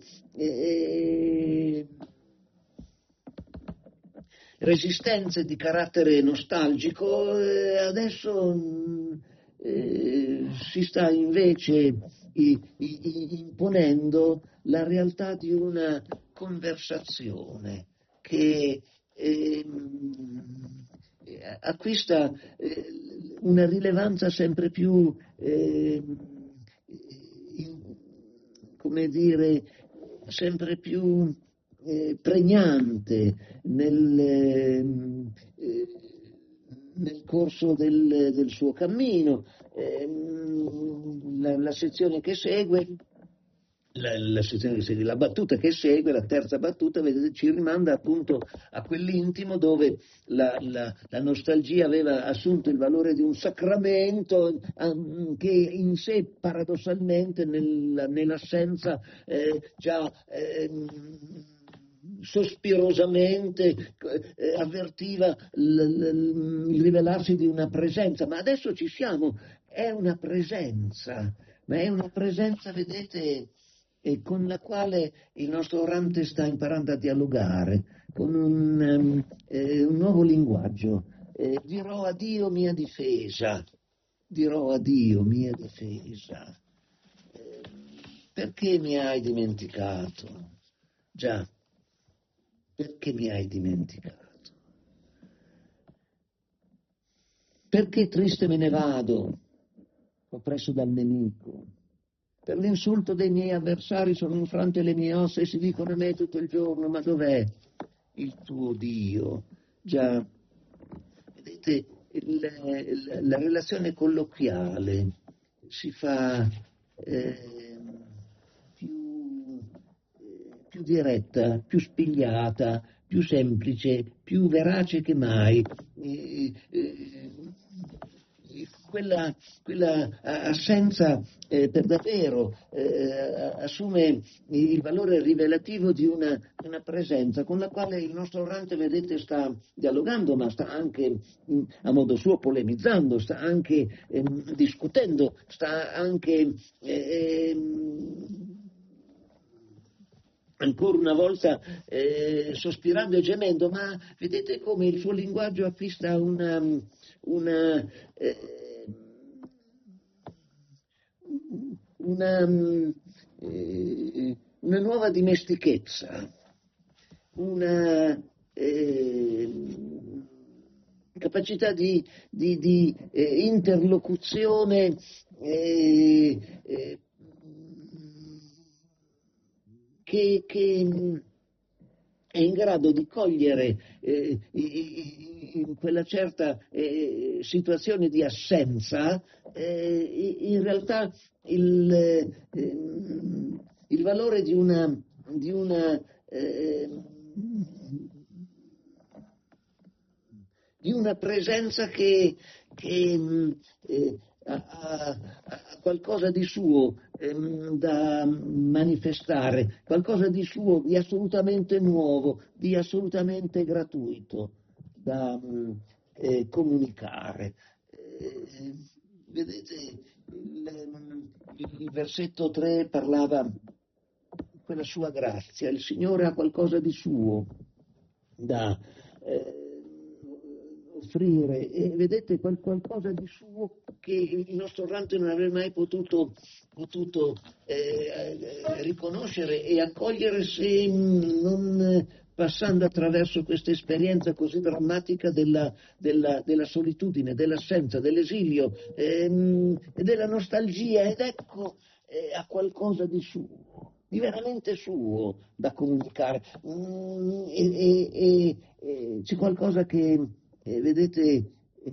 resistenze di carattere nostalgico, adesso si sta invece imponendo la realtà di una conversazione che acquista una rilevanza sempre più, come dire, sempre più pregnante nel corso del suo cammino. La sezione che segue, la battuta che segue, la terza battuta, vedete, ci rimanda appunto a quell'intimo dove la nostalgia aveva assunto il valore di un sacramento che in sé paradossalmente nell'assenza già sospirosamente avvertiva il rivelarsi di una presenza, ma adesso ci siamo, è una presenza, ma è una presenza, vedete, con la quale il nostro orante sta imparando a dialogare, con un nuovo linguaggio. Dirò a Dio mia difesa, dirò a Dio mia difesa. Perché mi hai dimenticato? Già. Perché mi hai dimenticato? Perché triste me ne vado, oppresso dal nemico? Per l'insulto dei miei avversari sono infrante le mie ossa e si dicono a me tutto il giorno, ma dov'è il tuo Dio? Già, vedete, la relazione colloquiale si fa più diretta, più spigliata, più semplice, più verace che mai. Quella assenza per davvero assume il valore rivelativo di una presenza con la quale il nostro orante, vedete, sta dialogando, ma sta anche a modo suo polemizzando, sta anche discutendo, sta anche ancora una volta sospirando e gemendo, ma vedete come il suo linguaggio acquista una nuova dimestichezza, capacità di interlocuzione che è in grado di cogliere in quella certa situazione di assenza in realtà il valore di una presenza che ha qualcosa di suo da manifestare, qualcosa di suo, di assolutamente nuovo, di assolutamente gratuito da comunicare. Vedete, il versetto 3 parlava quella sua grazia, il Signore ha qualcosa di suo da offrire, e vedete qualcosa di suo che il nostro orante non avrebbe mai potuto riconoscere e accogliere se non passando attraverso questa esperienza così drammatica della solitudine, dell'assenza, dell'esilio e della nostalgia, ed ecco ha qualcosa di suo, di veramente suo da comunicare. C'è qualcosa che vedete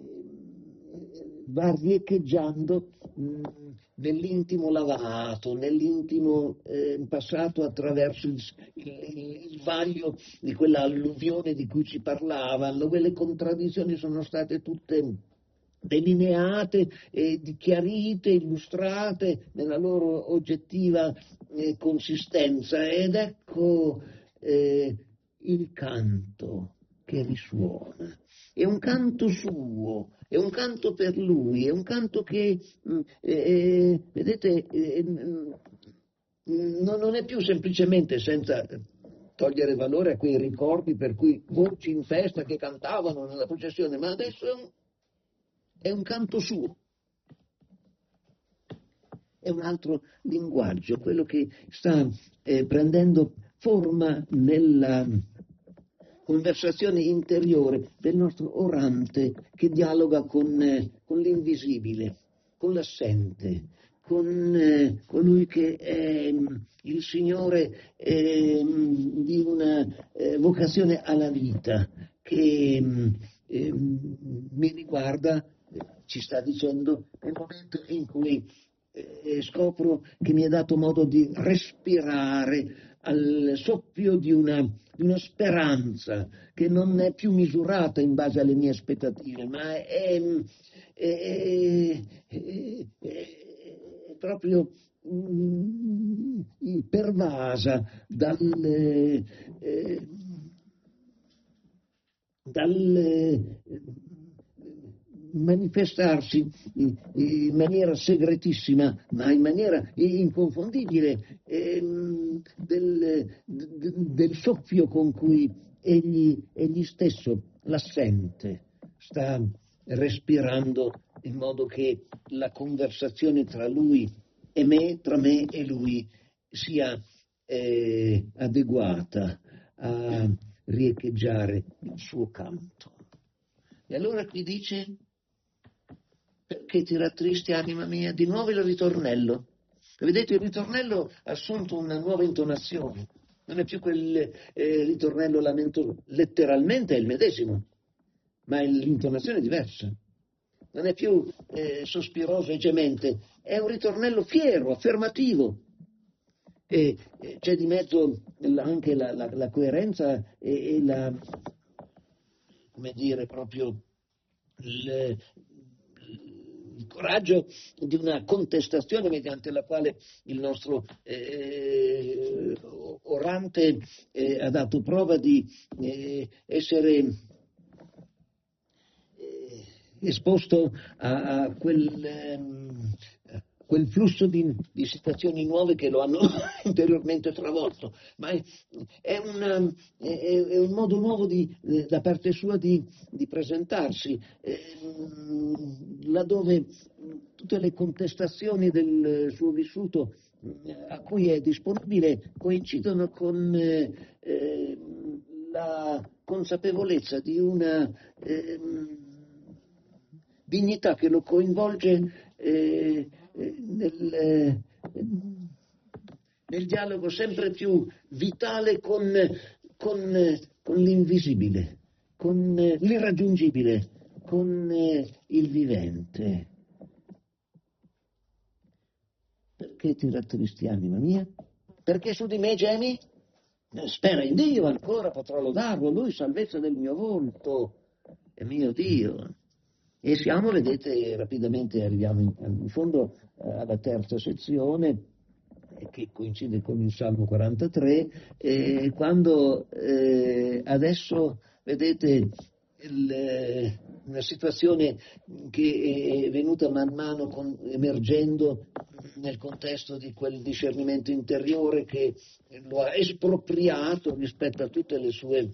va riecheggiando nell'intimo lavato, nell'intimo passato attraverso il vaglio di quella alluvione di cui ci parlava, dove le contraddizioni sono state tutte delineate, chiarite, illustrate nella loro oggettiva consistenza, ed ecco il canto che risuona. È un canto suo, è un canto per lui, è un canto che, vedete, non è più semplicemente, senza togliere valore a quei ricordi per cui voci in festa che cantavano nella processione, ma adesso è un canto suo. È un altro linguaggio, quello che sta prendendo forma nella conversazione interiore del nostro orante che dialoga con l'invisibile, con l'assente, con colui che è il Signore di una vocazione alla vita, che mi riguarda, ci sta dicendo, nel momento in cui scopro che mi è dato modo di respirare al soffio di una speranza che non è più misurata in base alle mie aspettative, ma è proprio pervasa dal manifestarsi in maniera segretissima, ma in maniera inconfondibile, del soffio con cui egli stesso, l'assente, sta respirando, in modo che la conversazione tra lui e me, tra me e lui, sia adeguata a riecheggiare il suo canto. E allora qui dice: perché ti rattristi, anima mia? Di nuovo il ritornello. Vedete, il ritornello ha assunto una nuova intonazione. Non è più quel ritornello lamento, letteralmente è il medesimo, ma l'intonazione è diversa. Non è più sospiroso e gemente, è un ritornello fiero, affermativo. E c'è di mezzo anche la coerenza e la, come dire, proprio il coraggio di una contestazione mediante la quale il nostro orante ha dato prova di essere esposto a quel flusso di situazioni nuove che lo hanno interiormente travolto, ma è un modo nuovo da parte sua di presentarsi, laddove tutte le contestazioni del suo vissuto a cui è disponibile coincidono con la consapevolezza di una dignità che lo coinvolge nel dialogo sempre più vitale con l'invisibile, con l'irraggiungibile, con il vivente. Perché ti rattristi, anima mia? Perché su di me gemi? Spera in Dio, ancora potrò lodarlo, Lui salvezza del mio volto, è mio Dio. E siamo, vedete, rapidamente arriviamo in fondo alla terza sezione, che coincide con il Salmo 43, quando adesso, vedete, una situazione che è venuta man mano emergendo nel contesto di quel discernimento interiore che lo ha espropriato rispetto a tutte le sue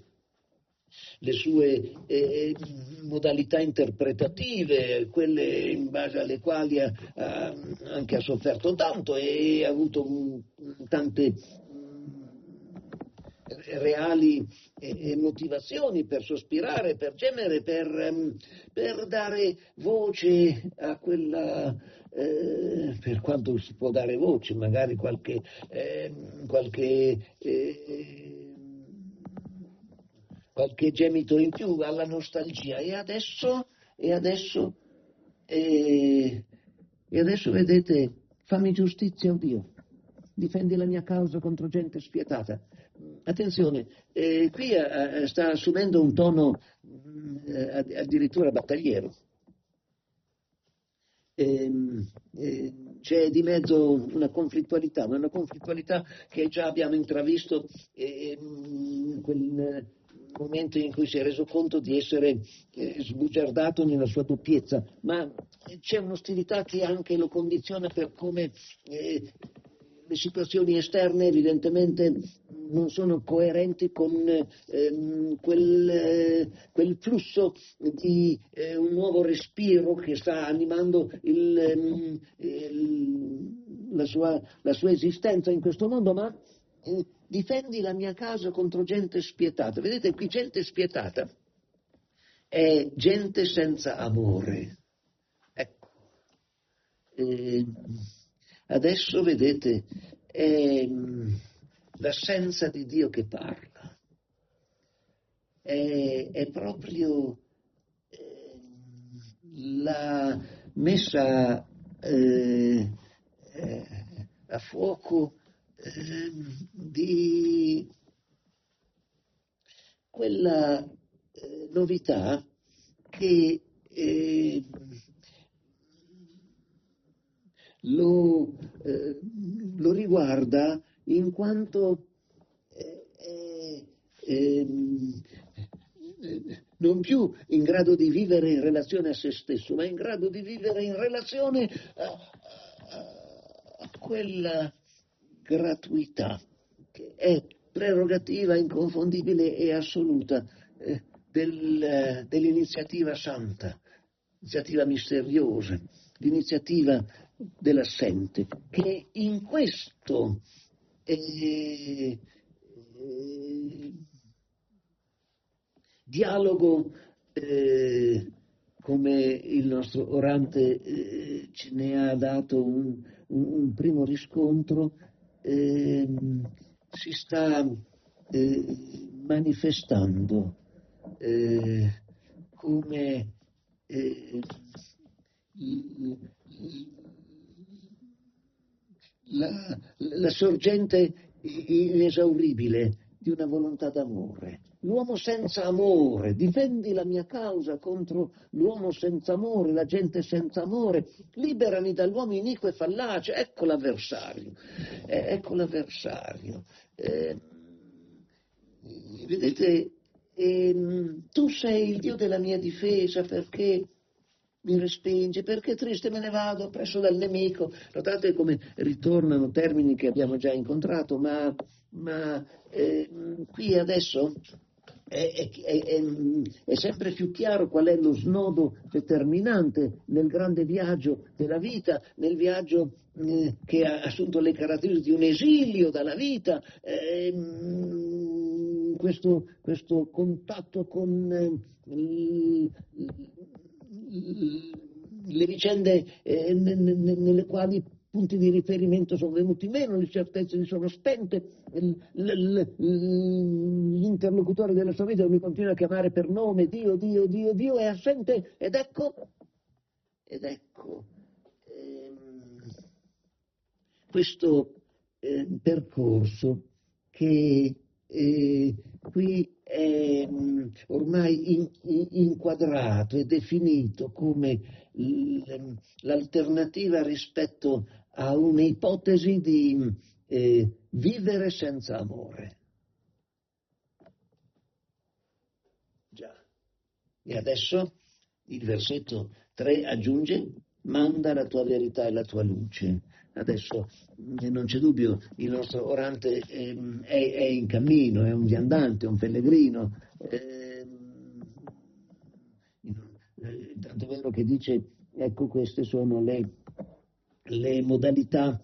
modalità interpretative, quelle in base alle quali anche ha sofferto tanto e ha avuto tante reali motivazioni per sospirare, per gemere, per dare voce a quella, per quanto si può dare voce, magari qualche gemito in più, alla nostalgia. E adesso, vedete, fammi giustizia, oh Dio, difendi la mia causa contro gente spietata. Attenzione, qui sta assumendo un tono addirittura battagliero. C'è di mezzo una conflittualità, ma una conflittualità che già abbiamo intravisto in quel momento in cui si è reso conto di essere sbugiardato nella sua doppiezza, ma c'è un'ostilità che anche lo condiziona per come le situazioni esterne evidentemente non sono coerenti con quel flusso di un nuovo respiro che sta animando la sua esistenza in questo mondo, ma difendi la mia casa contro gente spietata. Vedete, qui gente spietata è gente senza amore. Ecco. Adesso, vedete, è l'assenza di Dio che parla. È proprio la messa a fuoco di quella novità che lo riguarda in quanto non più in grado di vivere in relazione a se stesso, ma in grado di vivere in relazione a quella gratuità che è prerogativa inconfondibile e assoluta dell'iniziativa santa, l'iniziativa misteriosa, l'iniziativa dell'assente, che in questo dialogo, come il nostro orante ce ne ha dato un primo riscontro, si sta manifestando come la sorgente inesauribile di una volontà d'amore. L'uomo senza amore, difendi la mia causa contro l'uomo senza amore, la gente senza amore, liberami dall'uomo iniquo e fallace. Ecco l'avversario, vedete, tu sei il Dio della mia difesa, perché mi respinge, perché triste me ne vado presso dal nemico. Notate come ritornano termini che abbiamo già incontrato, ma qui adesso è sempre più chiaro qual è lo snodo determinante nel grande viaggio della vita, nel viaggio che ha assunto le caratteristiche di un esilio dalla vita, questo contatto con le vicende nelle quali punti di riferimento sono venuti meno, le certezze si sono spente, l'interlocutore della sua vita mi continua a chiamare per nome, Dio, Dio, Dio, Dio, è assente, ed ecco, questo percorso che qui è ormai inquadrato e definito come l'alternativa rispetto a un'ipotesi di vivere senza amore. Già. E adesso il versetto 3 aggiunge: manda la tua verità e la tua luce. Adesso non c'è dubbio, il nostro orante è in cammino, è un viandante, è un pellegrino. Tanto è vero che dice, ecco, queste sono le modalità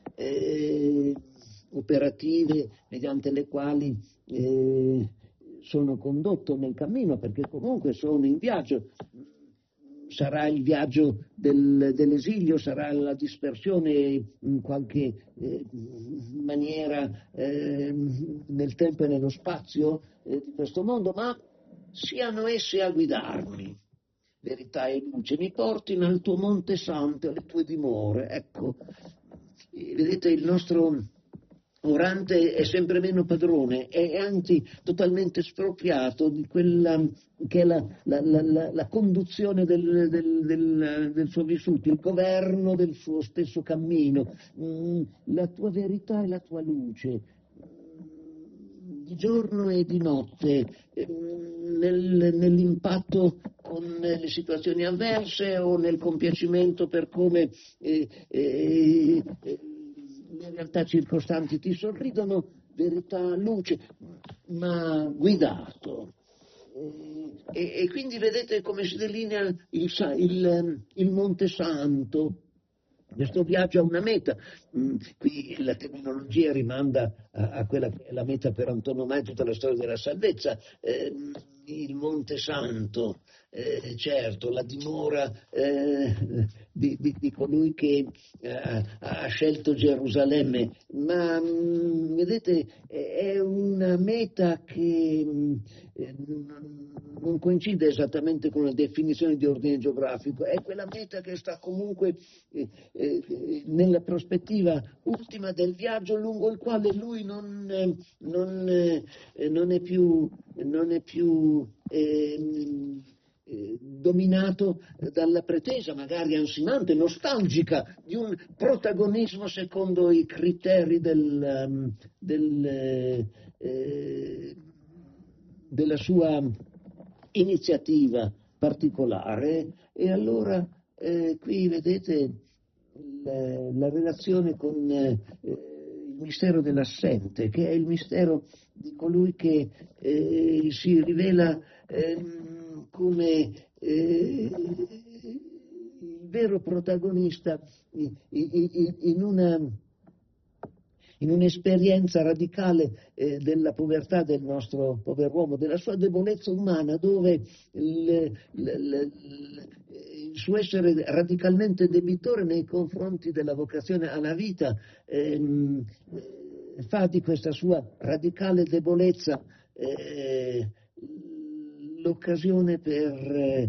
operative mediante le quali sono condotto nel cammino, perché comunque sono in viaggio. Sarà il viaggio dell'esilio, sarà la dispersione in qualche maniera nel tempo e nello spazio di questo mondo, ma siano essi a guidarmi. Verità e luce mi portino al tuo monte santo, alle tue dimore. Ecco, vedete, il nostro orante è sempre meno padrone, è anzi totalmente espropriato di quella che è la conduzione del suo vissuto, il governo del suo stesso cammino, la tua verità e la tua luce, di giorno e di notte, nell'impatto con le situazioni avverse o nel compiacimento per come le realtà circostanti ti sorridono, verità, luce, ma guidato. E quindi vedete come si delinea il Monte Santo. Questo viaggio ha una meta. Qui la terminologia rimanda a quella che è la meta per antonomasia della storia della salvezza, il Monte Santo, certo, la dimora di colui che ha scelto Gerusalemme, ma vedete, è una meta che non coincide esattamente con la definizione di ordine geografico, è quella meta che sta comunque nella prospettiva ultima del viaggio lungo il quale lui non è più dominato dalla pretesa, magari ansimante, nostalgica, di un protagonismo secondo i criteri della sua iniziativa particolare. E allora qui vedete la relazione con il mistero dell'assente, che è il mistero di colui che si rivela come il vero protagonista in un'esperienza radicale della povertà del nostro pover'uomo, della sua debolezza umana, dove il suo essere radicalmente debitore nei confronti della vocazione alla vita fa di questa sua radicale debolezza l'occasione per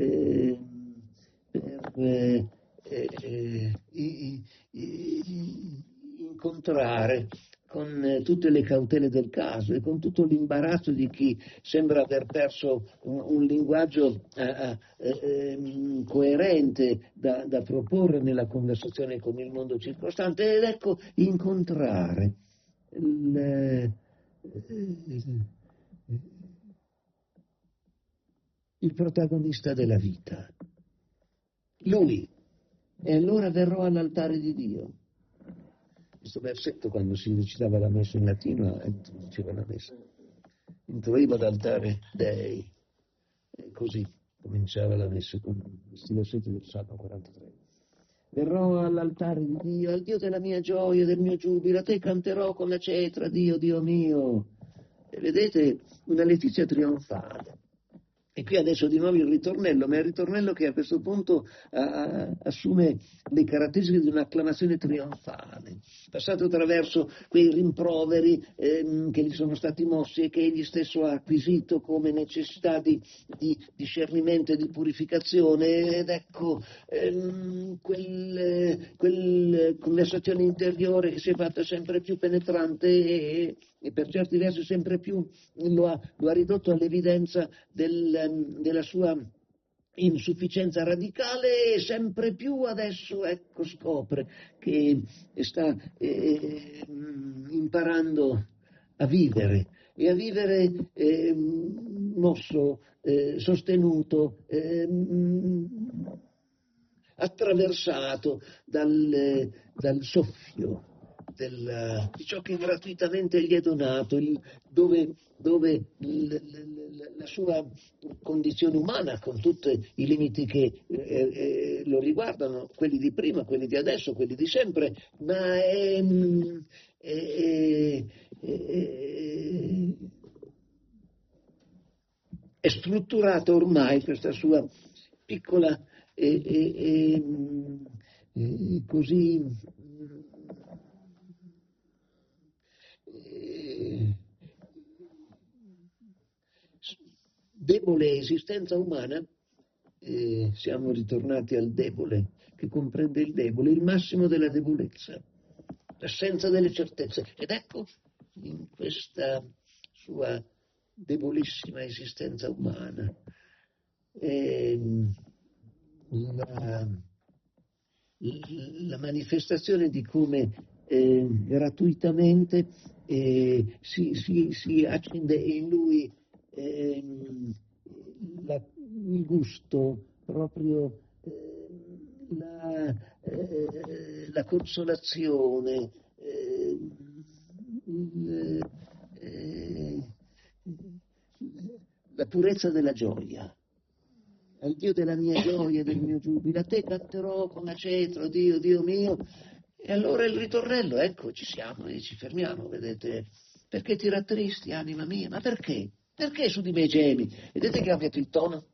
incontrare con tutte le cautele del caso e con tutto l'imbarazzo di chi sembra aver perso un linguaggio coerente da proporre nella conversazione con il mondo circostante, ed ecco incontrare il protagonista della vita, lui. E allora verrò all'altare di Dio. Questo versetto, quando si recitava la messa in latino, diceva la messa, introiva ad altare Dei, e così cominciava la messa con questi versetti del Salmo 43. Verrò all'altare di Dio, al Dio della mia gioia, del mio giubilo, a te canterò con la cetra, Dio, Dio mio. E vedete, una letizia trionfale. E qui adesso di nuovo il ritornello, ma è il ritornello che a questo punto assume le caratteristiche di un'acclamazione trionfale, passato attraverso quei rimproveri che gli sono stati mossi e che egli stesso ha acquisito come necessità di discernimento e di purificazione, ed ecco quella conversazione interiore che si è fatta sempre più penetrante e per certi versi sempre più lo ha ridotto all'evidenza della sua insufficienza radicale, e sempre più adesso ecco scopre che sta imparando a vivere, e a vivere mosso, sostenuto, attraversato dal soffio di ciò che gratuitamente gli è donato, dove la sua condizione umana, con tutti i limiti che lo riguardano, quelli di prima, quelli di adesso, quelli di sempre, ma è strutturata ormai questa sua piccola così debole esistenza umana. Siamo ritornati al debole, che comprende il debole, il massimo della debolezza, l'assenza delle certezze. Ed ecco, in questa sua debolissima esistenza umana, la manifestazione di come gratuitamente si accende in lui il gusto, proprio la consolazione, la purezza della gioia. Al Dio della mia gioia e del mio giubilo, a te canterò con la cetro, Dio, Dio mio. E allora il ritornello, ecco, ci siamo e ci fermiamo, vedete? Perché ti rattristi, anima mia? Ma perché? Perché su di me gemi? Vedete che ha cambiato il tono?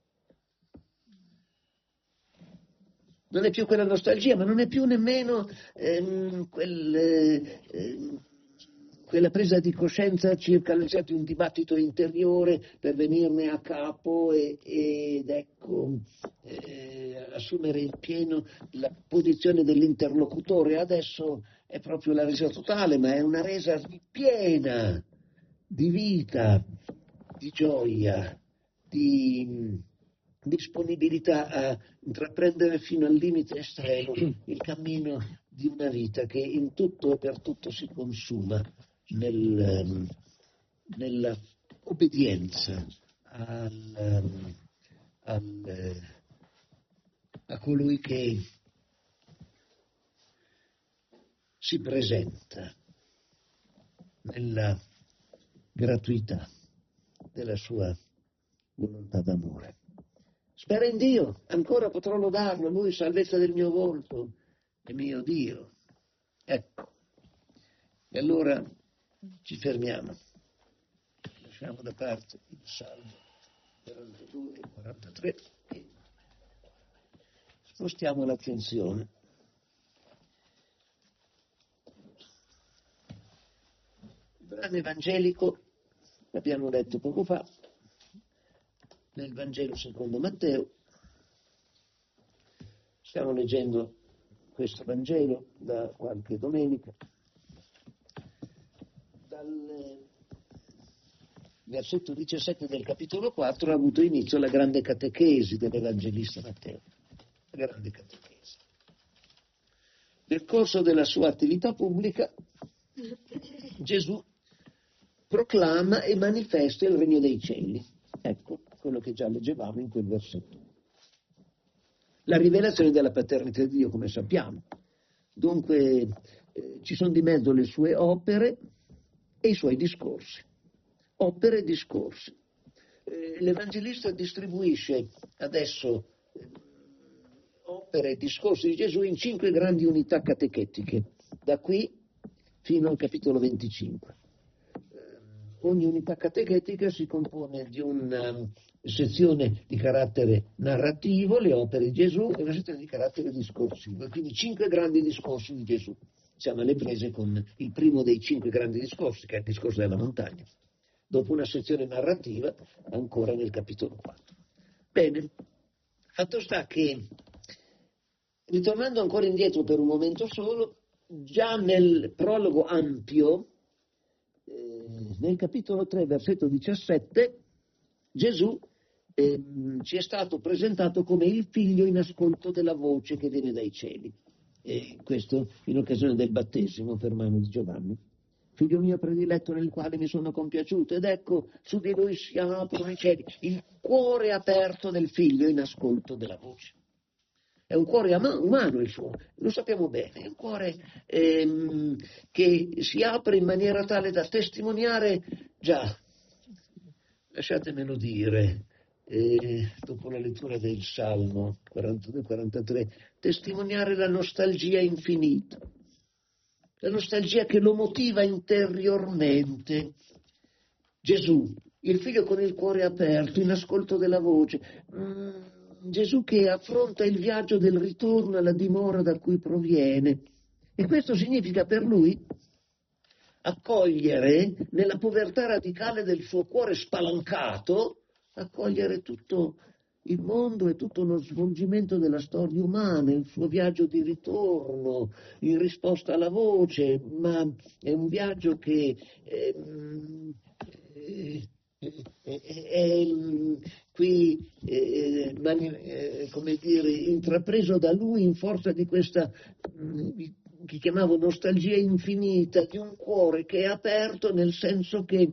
Non è più quella nostalgia, ma non è più nemmeno quella presa di coscienza circa la necessità di un dibattito interiore per venirne a capo ed ecco, assumere in pieno la posizione dell'interlocutore. Adesso è proprio la resa totale, ma è una resa piena di vita, di gioia, di disponibilità a intraprendere fino al limite estremo il cammino di una vita che in tutto e per tutto si consuma nella obbedienza a colui che si presenta nella gratuità della sua volontà d'amore. Spera in Dio, ancora potrò lodarlo, lui salvezza del mio volto e mio Dio. Ecco, e allora ci fermiamo, lasciamo da parte il Salmo 42 e 43 e spostiamo l'attenzione il brano evangelico l'abbiamo letto poco fa nel Vangelo secondo Matteo. Stiamo leggendo questo Vangelo da qualche domenica. Dal versetto 17 del capitolo 4 ha avuto inizio la grande catechesi dell'Evangelista Matteo. La grande catechesi. Nel corso della sua attività pubblica Gesù proclama e manifesta il regno dei cieli. Ecco quello che già leggevamo in quel versetto. La rivelazione della paternità di Dio, come sappiamo. Dunque ci sono di mezzo le sue opere e i suoi discorsi. Opere e discorsi. L'Evangelista distribuisce adesso opere e discorsi di Gesù in 5 grandi unità catechetiche, da qui fino al capitolo 25. ogni unità catechetica si compone di una sezione di carattere narrativo, le opere di Gesù, e una sezione di carattere discorsivo, quindi 5 grandi discorsi di Gesù. Siamo alle prese con il primo dei 5 grandi discorsi, che è il discorso della montagna, dopo una sezione narrativa ancora nel capitolo 4. Bene, fatto sta che, ritornando ancora indietro per un momento solo, già nel prologo ampio, nel capitolo 3, versetto 17, Gesù ci è stato presentato come il figlio in ascolto della voce che viene dai cieli. Questo in occasione del battesimo per mano di Giovanni. Figlio mio prediletto nel quale mi sono compiaciuto, ed ecco su di lui si aprono i cieli, il cuore aperto del figlio in ascolto della voce. È un cuore umano il suo, lo sappiamo bene, è un cuore che si apre in maniera tale da testimoniare, già, lasciatemelo dire, dopo la lettura del Salmo 42-43, testimoniare la nostalgia infinita, la nostalgia che lo motiva interiormente. Gesù, il figlio con il cuore aperto, in ascolto della voce, Gesù che affronta il viaggio del ritorno alla dimora da cui proviene, e questo significa per lui accogliere nella povertà radicale del suo cuore spalancato, accogliere tutto il mondo e tutto lo svolgimento della storia umana, il suo viaggio di ritorno in risposta alla voce, ma è un viaggio che è qui come dire, intrapreso da lui in forza di questa che chiamavo nostalgia infinita, di un cuore che è aperto, nel senso che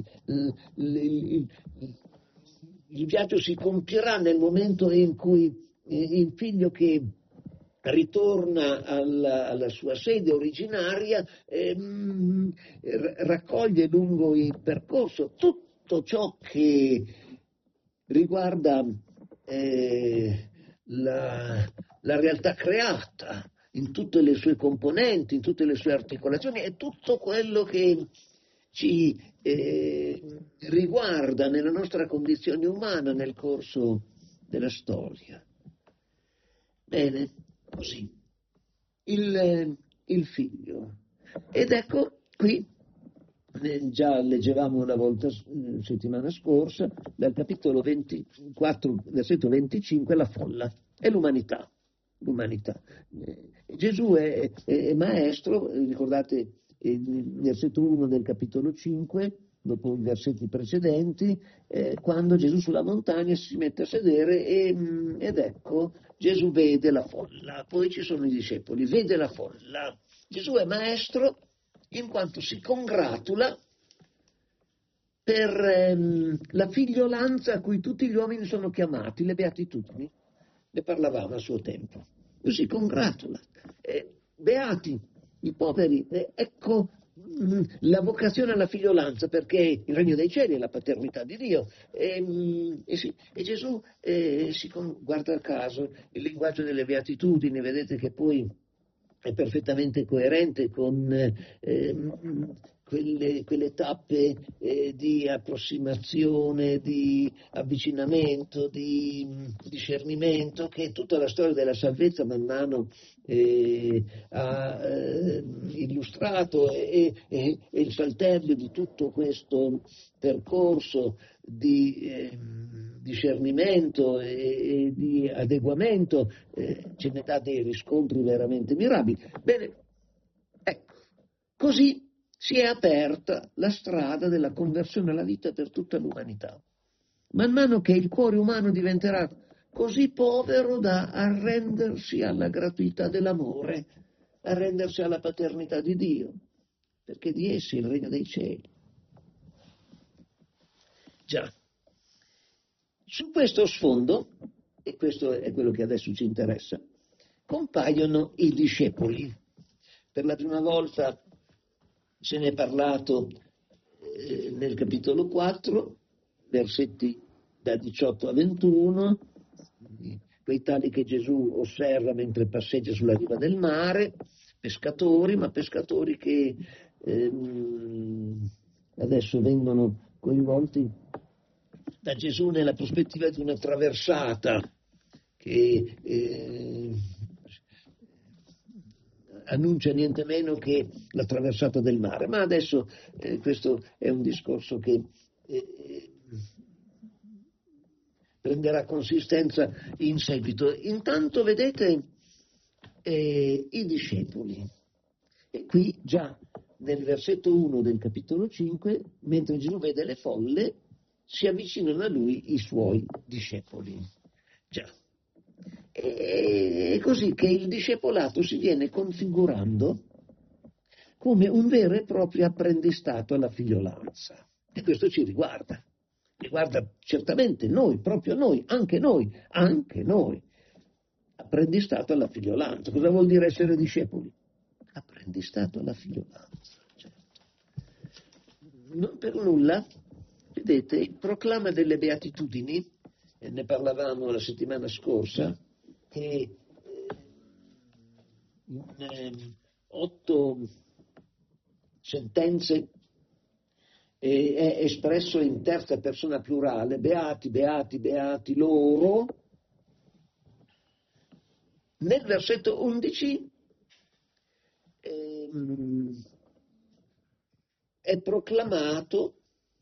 il viaggio si compierà nel momento in cui il figlio che ritorna alla sua sede originaria raccoglie lungo il percorso tutto ciò che riguarda la realtà creata in tutte le sue componenti, in tutte le sue articolazioni, e tutto quello che ci riguarda nella nostra condizione umana nel corso della storia. Bene, così, il figlio. Ed ecco qui, già leggevamo una volta settimana scorsa, dal capitolo 24, versetto 25, la folla e l'umanità. Gesù è maestro, ricordate il versetto 1 del capitolo 5, dopo i versetti precedenti, quando Gesù sulla montagna si mette a sedere ed ecco Gesù vede la folla, poi ci sono i discepoli, vede la folla. Gesù è maestro in quanto si congratula per la figliolanza a cui tutti gli uomini sono chiamati, le beatitudini, ne parlavamo a suo tempo. Si congratula. Beati i poveri, ecco la vocazione alla figliolanza, perché il regno dei cieli è la paternità di Dio. E Gesù guarda al caso, il linguaggio delle beatitudini, vedete che poi è perfettamente coerente con quelle tappe di approssimazione, di avvicinamento, di discernimento che tutta la storia della salvezza man mano ha illustrato, e il salterio di tutto questo percorso di discernimento e di adeguamento ce ne dà dei riscontri veramente mirabili. Bene, ecco, così si è aperta la strada della conversione alla vita per tutta l'umanità. Man mano che il cuore umano diventerà così povero da arrendersi alla gratuità dell'amore, arrendersi alla paternità di Dio, perché di essi è il regno dei cieli. Già, su questo sfondo, e questo è quello che adesso ci interessa, compaiono i discepoli. Per la prima volta se ne è parlato nel capitolo 4, versetti da 18 a 21, quei tali che Gesù osserva mentre passeggia sulla riva del mare, pescatori, ma pescatori che adesso vengono coinvolti da Gesù nella prospettiva di una traversata che annuncia niente meno che la traversata del mare. Ma adesso questo è un discorso che prenderà consistenza in seguito. Intanto vedete i discepoli. E qui già nel versetto 1 del capitolo 5, mentre Gesù vede le folle, si avvicinano a lui i suoi discepoli. Già. È così che il discepolato si viene configurando come un vero e proprio apprendistato alla figliolanza. E questo ci riguarda certamente noi, proprio noi, anche noi. Apprendistato alla figliolanza. Cosa vuol dire essere discepoli? Apprendistato alla figliolanza, certo. Non per nulla, vedete, il proclama delle beatitudini, ne parlavamo la settimana scorsa, che in 8 sentenze è espresso in terza persona plurale: beati, beati, beati loro. Nel versetto 11 è proclamato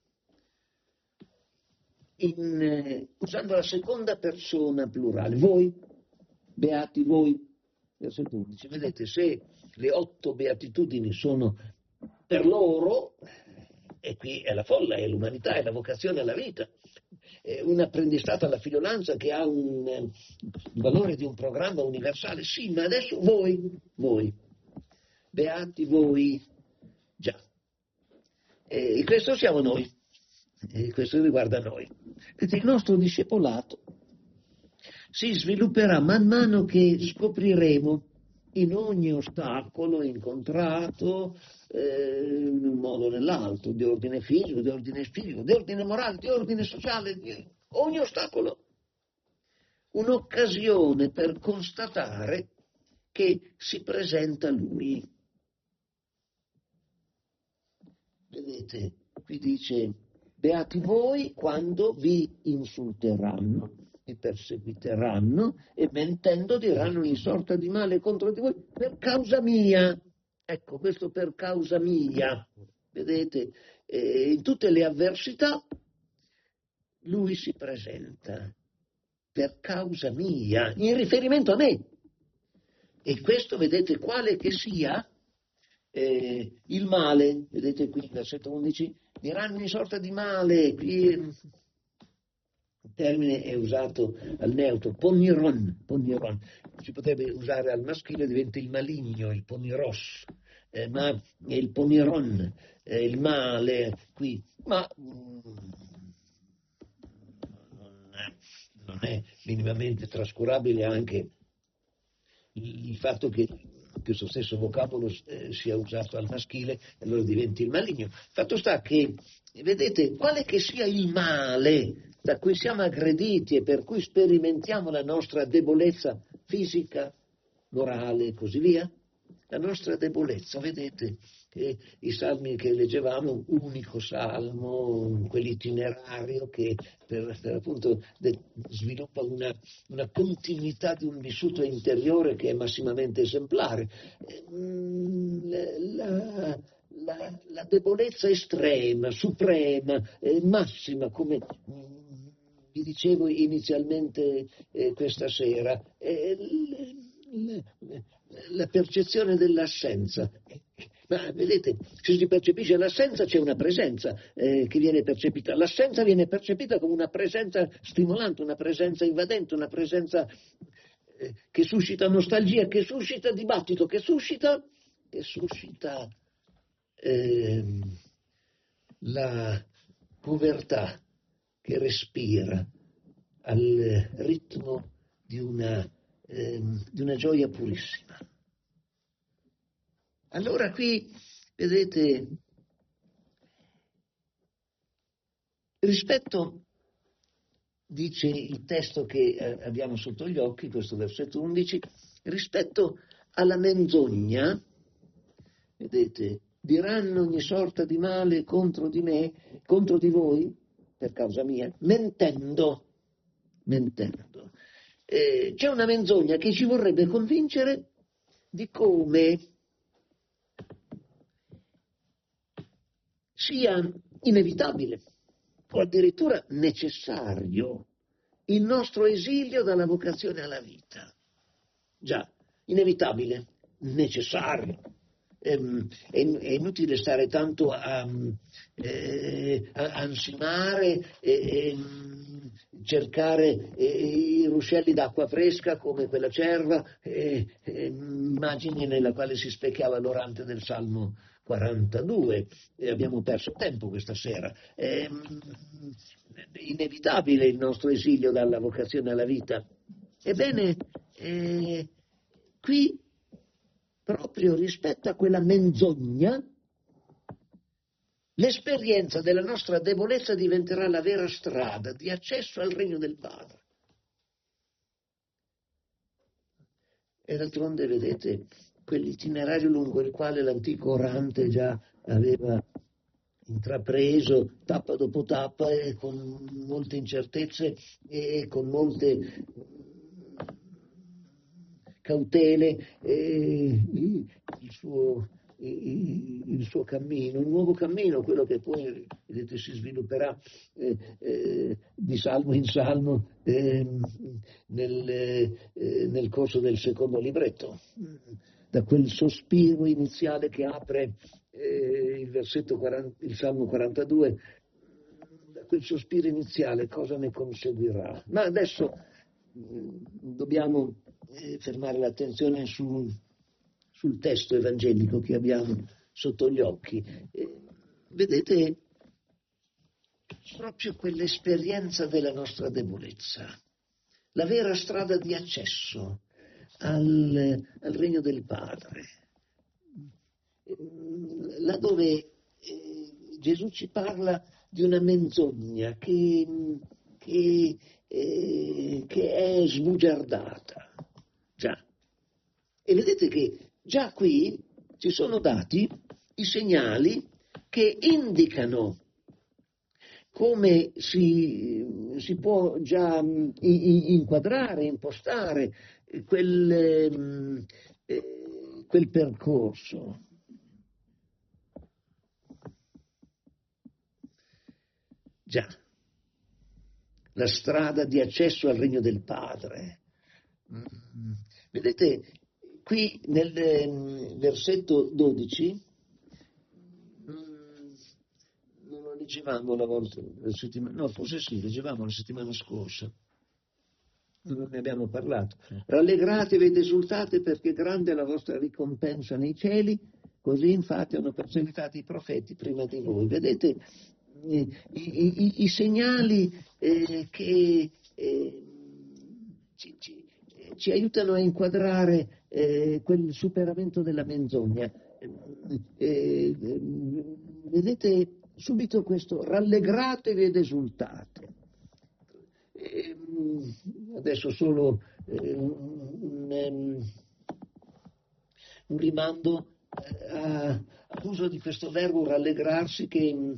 usando la seconda persona plurale: voi, beati voi. Versetto 11. Vedete, se le 8 beatitudini sono per loro, e qui è la folla, è l'umanità, è la vocazione alla vita, è un apprendistato alla figliolanza che ha un valore di un programma universale. Sì, ma adesso voi, beati voi, già. E questo siamo noi, e questo riguarda noi. Perché il nostro discepolato si svilupperà man mano che scopriremo in ogni ostacolo incontrato, in un modo o nell'altro, di ordine fisico, di ordine morale, di ordine sociale, ogni ostacolo, un'occasione per constatare che si presenta Lui. Vedete, qui dice: beati voi quando vi insulteranno e perseguiteranno e mentendo diranno ogni sorta di male contro di voi per causa mia. Ecco, questo per causa mia. Vedete, in tutte le avversità Lui si presenta per causa mia, in riferimento a me. E questo, vedete, quale che sia il male, vedete qui, versetto 11, diranno ogni sorta di male. Qui il termine è usato al neutro, poniron, si potrebbe usare al maschile, diventa il maligno, il poniros, ma è il poniron, il male qui, ma non è minimamente trascurabile anche il fatto che questo stesso vocabolo sia usato al maschile, e allora diventi il maligno. Fatto sta che, vedete, quale che sia il male da cui siamo aggrediti e per cui sperimentiamo la nostra debolezza fisica, morale e così via, la nostra debolezza, vedete, i salmi che leggevamo, un unico salmo, quell'itinerario che per appunto sviluppa una continuità di un vissuto interiore che è massimamente esemplare. La debolezza estrema, suprema, massima, come vi dicevo inizialmente questa sera, la percezione dell'assenza. Ma vedete, se si percepisce l'assenza c'è una presenza che viene percepita. L'assenza viene percepita come una presenza stimolante, una presenza invadente, una presenza che suscita nostalgia, che suscita dibattito, che suscita la povertà che respira al ritmo di una gioia purissima. Allora qui, vedete, rispetto, dice il testo che abbiamo sotto gli occhi, questo versetto 11, rispetto alla menzogna, vedete, diranno ogni sorta di male contro di me, contro di voi, per causa mia, mentendo. C'è una menzogna che ci vorrebbe convincere di come sia inevitabile o addirittura necessario il nostro esilio dalla vocazione alla vita. Già, inevitabile, necessario. È inutile stare tanto a ansimare e cercare i ruscelli d'acqua fresca come quella cerva, immagini nella quale si specchiava l'orante del Salmo 42. Abbiamo perso tempo questa sera. È inevitabile il nostro esilio dalla vocazione alla vita. Ebbene, qui, proprio rispetto a quella menzogna, l'esperienza della nostra debolezza diventerà la vera strada di accesso al regno del Padre. E d'altronde, vedete, quell'itinerario lungo il quale l'antico orante già aveva intrapreso tappa dopo tappa e con molte incertezze e con molte cautele, il suo cammino, un nuovo cammino, quello che poi, vedete, si svilupperà di salmo in salmo nel corso del secondo libretto, da quel sospiro iniziale che apre il Salmo 42, da quel sospiro iniziale cosa ne conseguirà. Ma adesso dobbiamo fermare l'attenzione sul testo evangelico che abbiamo sotto gli occhi. Vedete, proprio quell'esperienza della nostra debolezza, la vera strada di accesso al regno del Padre, laddove Gesù ci parla di una menzogna che è sbugiardata. Già. E vedete che già qui ci sono dati i segnali che indicano come si può già inquadrare, impostare quel percorso. Già, la strada di accesso al regno del Padre. Vedete, qui nel versetto 12, non lo leggevamo la volta, no, forse sì, leggevamo la settimana scorsa, non ne abbiamo parlato. Rallegratevi ed esultate perché grande è la vostra ricompensa nei cieli, così infatti hanno perseguitato i profeti prima di voi. Vedete i segnali che ci aiutano a inquadrare quel superamento della menzogna. Vedete subito questo, rallegratevi ed esultate. Adesso solo un rimando all'uso di questo verbo rallegrarsi che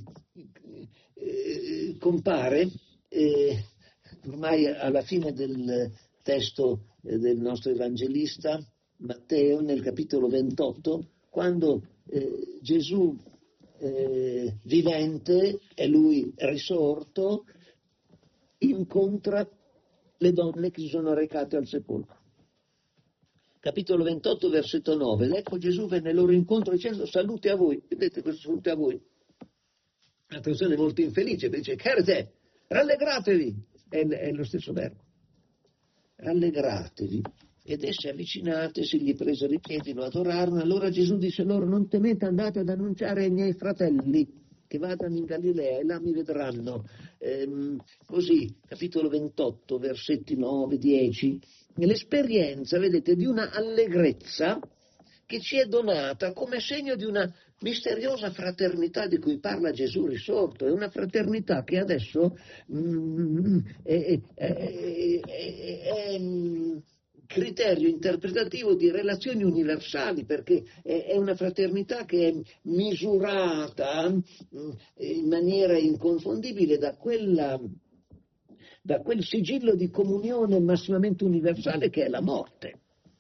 compare ormai alla fine del testo del nostro evangelista Matteo, nel capitolo 28, quando Gesù vivente, è lui risorto, incontra le donne che si sono recate al sepolcro. Capitolo 28, versetto 9. Ed ecco Gesù venne loro incontro dicendo salute a voi. Vedete questo salute a voi? Una traduzione molto infelice, dice cherte, rallegratevi, è lo stesso verbo. Rallegratevi. Ed essi avvicinatesi, gli presero i piedi, lo adorarono. Allora Gesù disse loro, non temete, andate ad annunciare ai miei fratelli che vadano in Galilea e là mi vedranno. Così, capitolo 28, versetti 9, 10. L'esperienza, vedete, di una allegrezza che ci è donata come segno di una misteriosa fraternità di cui parla Gesù risorto. È una fraternità che adesso criterio interpretativo di relazioni universali, perché è una fraternità che è misurata in maniera inconfondibile da quel sigillo di comunione massimamente universale che è la morte,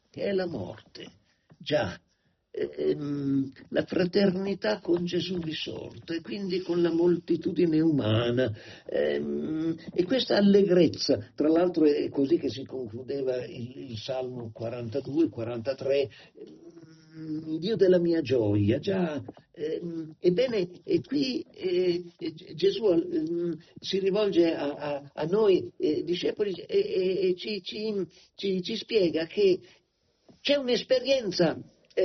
già. La fraternità con Gesù risorto e quindi con la moltitudine umana, e questa allegrezza, tra l'altro è così che si concludeva il Salmo 42-43, Dio della mia gioia, già. Ebbene, e qui Gesù si rivolge a noi discepoli e ci spiega che c'è un'esperienza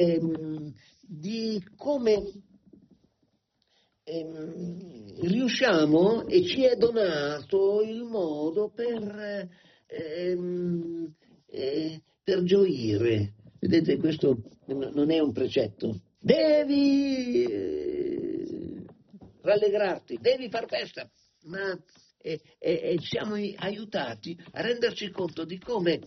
di come riusciamo e ci è donato il modo per gioire. Vedete, questo non è un precetto. Devi rallegrarti, devi far festa, ma siamo aiutati a renderci conto di come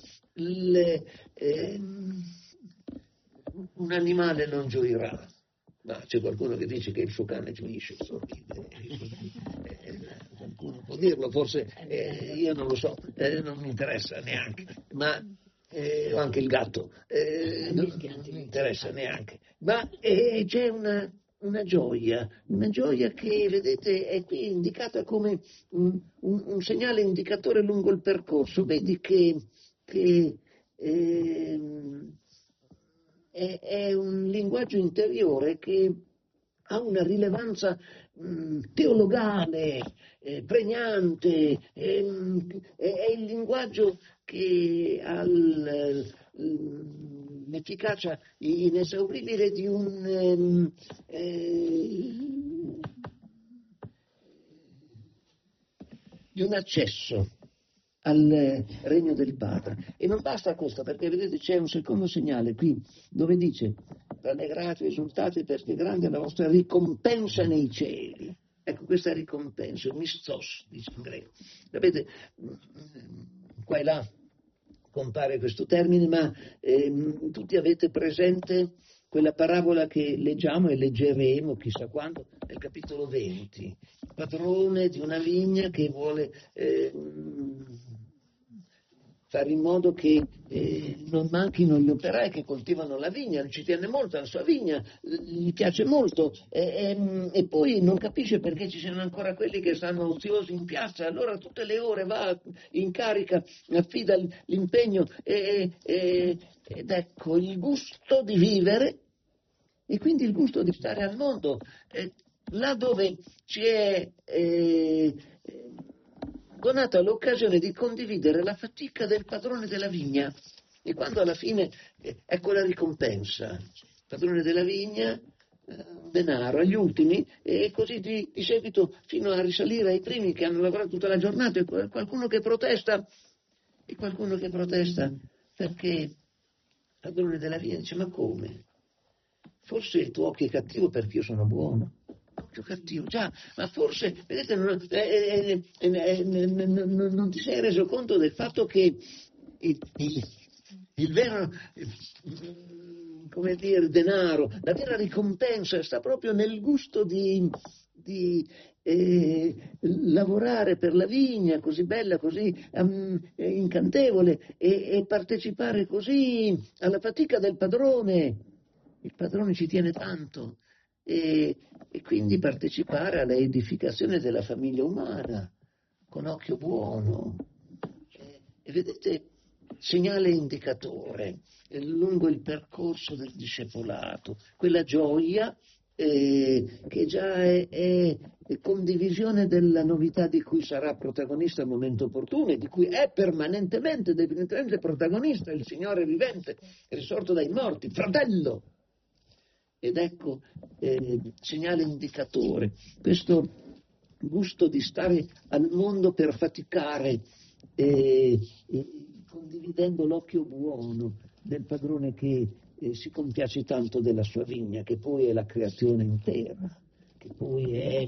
un animale non gioirà, ma c'è qualcuno che dice che il suo cane gioisce, sorride. Qualcuno può dirlo, forse io non lo so, non mi interessa neanche, ma o anche il gatto, non mi interessa neanche, ma c'è una gioia che, vedete, è qui indicata come un segnale indicatore lungo il percorso. Vedi che è un linguaggio interiore che ha una rilevanza teologale, pregnante, è il linguaggio che ha l'efficacia inesauribile di un accesso al regno del Padre. E non basta questo, perché vedete c'è un secondo segnale qui dove dice: rallegrate, esultate, perché grande è la vostra ricompensa nei cieli. Ecco, questa ricompensa, mistos, dice in greco. Sapete, qua e là compare questo termine, ma tutti avete presente quella parabola che leggiamo e leggeremo chissà quando, nel capitolo 20, il padrone di una vigna che vuole fare in modo che non manchino gli operai che coltivano la vigna, ci tiene molto alla sua vigna, gli piace molto, e poi non capisce perché ci siano ancora quelli che stanno oziosi in piazza. Allora tutte le ore va in carica, affida l'impegno ed ecco il gusto di vivere e quindi il gusto di stare al mondo, là dove ci è donata l'occasione di condividere la fatica del padrone della vigna, e quando alla fine ecco la ricompensa, il padrone della vigna, denaro agli ultimi, e così di seguito fino a risalire ai primi che hanno lavorato tutta la giornata, e qualcuno che protesta perché il padrone della vigna dice: ma come? Forse il tuo occhio è cattivo perché io sono buono. Occhio cattivo, già, ma forse, vedete, non ti sei reso conto del fatto che il vero, come dire, denaro, la vera ricompensa sta proprio nel gusto di lavorare per la vigna così bella, così incantevole, e partecipare così alla fatica del padrone. Il padrone ci tiene tanto, e quindi partecipare alla edificazione della famiglia umana con occhio buono. E vedete, segnale indicatore lungo il percorso del discepolato, quella gioia che già è condivisione della novità di cui sarà protagonista al momento opportuno, e di cui è permanentemente, definitivamente protagonista il Signore vivente, risorto dai morti, fratello. Ed ecco, segnale indicatore, questo gusto di stare al mondo per faticare, condividendo l'occhio buono del padrone che si compiace tanto della sua vigna, che poi è la creazione intera, che poi è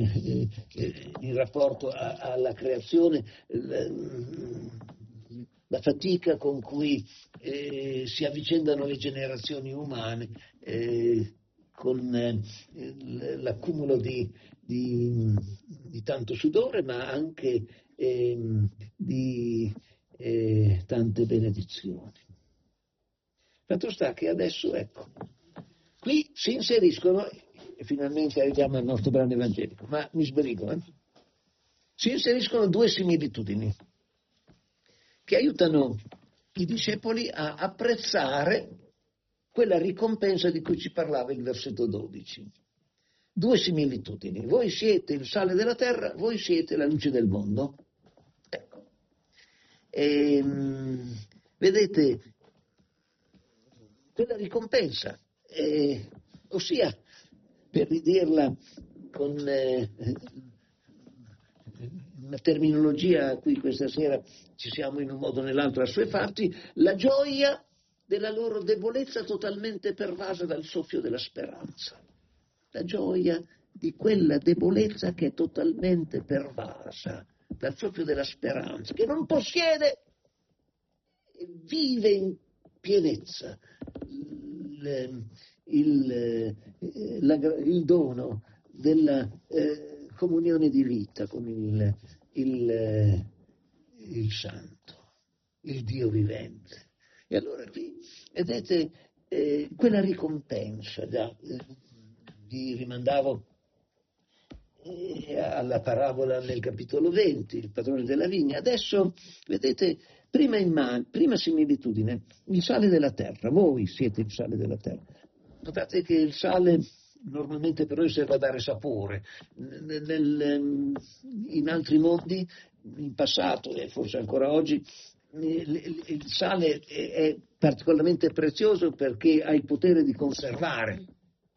in rapporto alla creazione la fatica con cui si avvicendano le generazioni umane, con l'accumulo di tanto sudore, ma anche di tante benedizioni. Fatto sta che adesso, ecco, qui si inseriscono, e finalmente arriviamo al nostro brano evangelico, ma mi sbrigo, si inseriscono due similitudini che aiutano i discepoli a apprezzare quella ricompensa di cui ci parlava il versetto 12. Due similitudini: voi siete il sale della terra, voi siete la luce del mondo. Ecco. Vedete, quella ricompensa, ossia, per ridirla con una terminologia a cui questa sera ci siamo in un modo o nell'altro assuefatti, la gioia della loro debolezza totalmente pervasa dal soffio della speranza. La gioia di quella debolezza che è totalmente pervasa dal soffio della speranza, che non possiede, vive in pienezza il dono della comunione di vita con il Santo, il Dio vivente. E allora qui vedete quella ricompensa, vi rimandavo alla parabola nel capitolo 20, il padrone della vigna. Adesso vedete, prima similitudine, il sale della terra. Voi siete il sale della terra. Notate che il sale normalmente per noi serve a dare sapore. In altri mondi, in passato e forse ancora oggi, il sale è particolarmente prezioso perché ha il potere di conservare.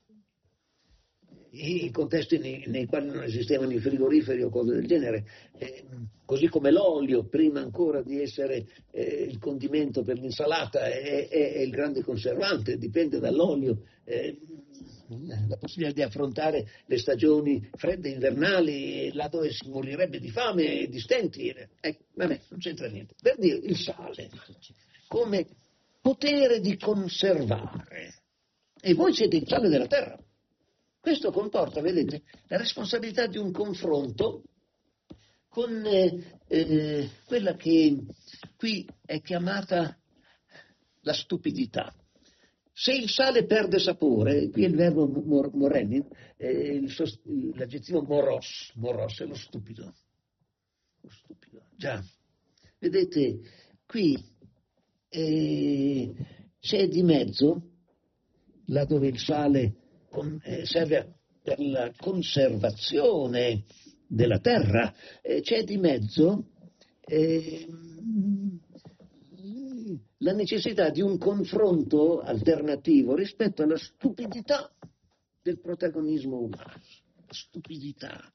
In contesti nei quali non esistevano i frigoriferi o cose del genere, così come l'olio, prima ancora di essere il condimento per l'insalata, è il grande conservante, dipende dall'olio. La possibilità di affrontare le stagioni fredde invernali, là dove si morirebbe di fame e di stenti, vabbè, non c'entra niente. Per dire, il sale come potere di conservare. E voi siete il sale della terra. Questo comporta, vedete, la responsabilità di un confronto con quella che qui è chiamata la stupidità. Se il sale perde sapore, qui è il verbo morenin, l'aggettivo moros è lo stupido. Lo stupido, già. Vedete, qui c'è di mezzo, là dove il sale serve per la conservazione della terra, c'è di mezzo la necessità di un confronto alternativo rispetto alla stupidità del protagonismo umano. La stupidità,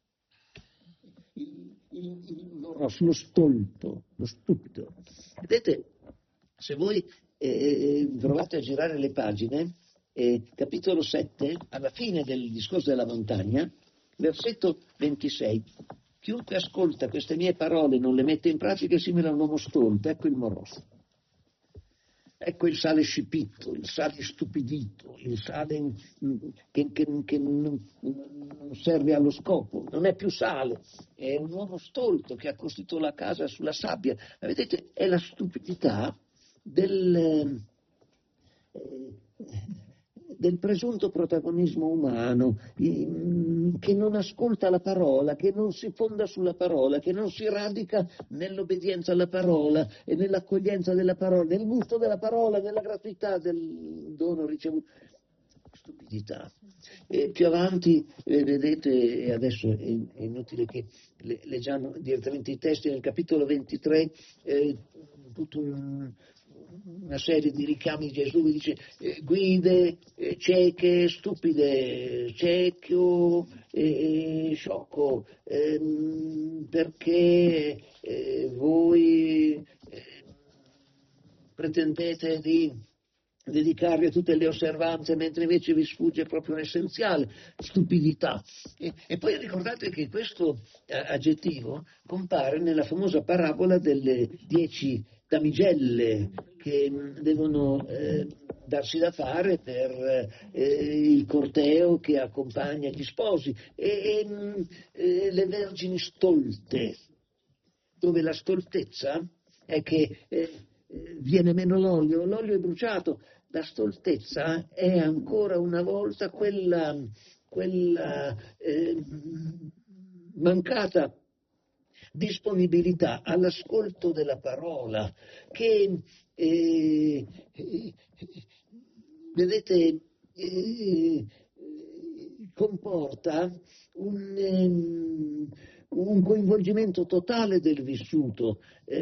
lo stolto, lo stupido. Vedete, se voi provate a girare le pagine, capitolo 7, alla fine del discorso della montagna, versetto 26. Chiunque ascolta queste mie parole e non le mette in pratica è simile a un uomo stolto. Ecco il moroso. Ecco il sale scipito, il sale stupidito, il sale che non serve allo scopo, non è più sale, è un uomo stolto che ha costruito la casa sulla sabbia. Ma vedete, è la stupidità del presunto protagonismo umano, che non ascolta la parola, che non si fonda sulla parola, che non si radica nell'obbedienza alla parola e nell'accoglienza della parola, nel gusto della parola, nella gratuità del dono ricevuto. Stupidità. Più avanti, vedete, e adesso è inutile che leggiamo direttamente i testi, nel capitolo 23, tutto una serie di richiami di Gesù, dice guide cieche, stupide, cieco e sciocco, perché voi pretendete di dedicarvi a tutte le osservanze mentre invece vi sfugge proprio l'essenziale, stupidità. E poi ricordate che questo aggettivo compare nella famosa parabola delle 10 damigelle che devono darsi da fare per il corteo che accompagna gli sposi e le vergini stolte, dove la stoltezza è che viene meno l'olio è bruciato, la stoltezza è ancora una volta quella mancata disponibilità all'ascolto della parola che vedete comporta un coinvolgimento totale del vissuto,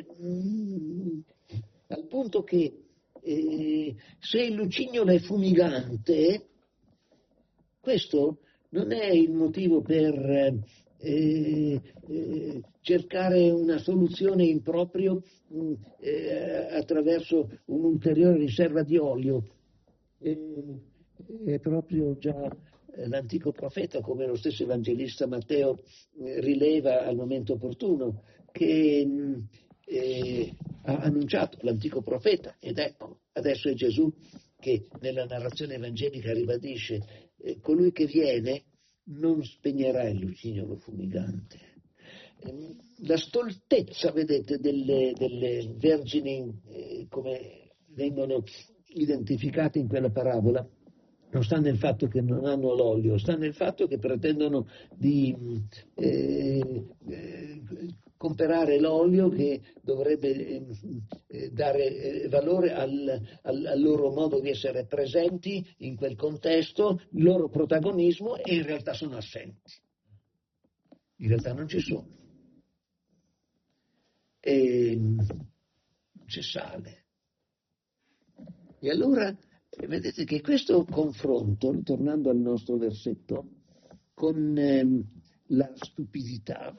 al punto che se il lucignolo è fumigante, questo non è il motivo per cercare una soluzione in proprio attraverso un'ulteriore riserva di olio. È proprio già l'antico profeta, come lo stesso evangelista Matteo rileva al momento opportuno, che ha annunciato l'antico profeta, ed ecco, adesso è Gesù che nella narrazione evangelica ribadisce colui che viene non spegnerà il lucignolo fumigante. La stoltezza, vedete, delle vergini come vengono identificate in quella parabola, non sta nel fatto che non hanno l'olio, sta nel fatto che pretendono di comprare l'olio che dovrebbe dare valore al loro modo di essere presenti in quel contesto, il loro protagonismo, e in realtà sono assenti. In realtà non ci sono. E c'è sale. E allora vedete che questo confronto, tornando al nostro versetto, con la stupidità,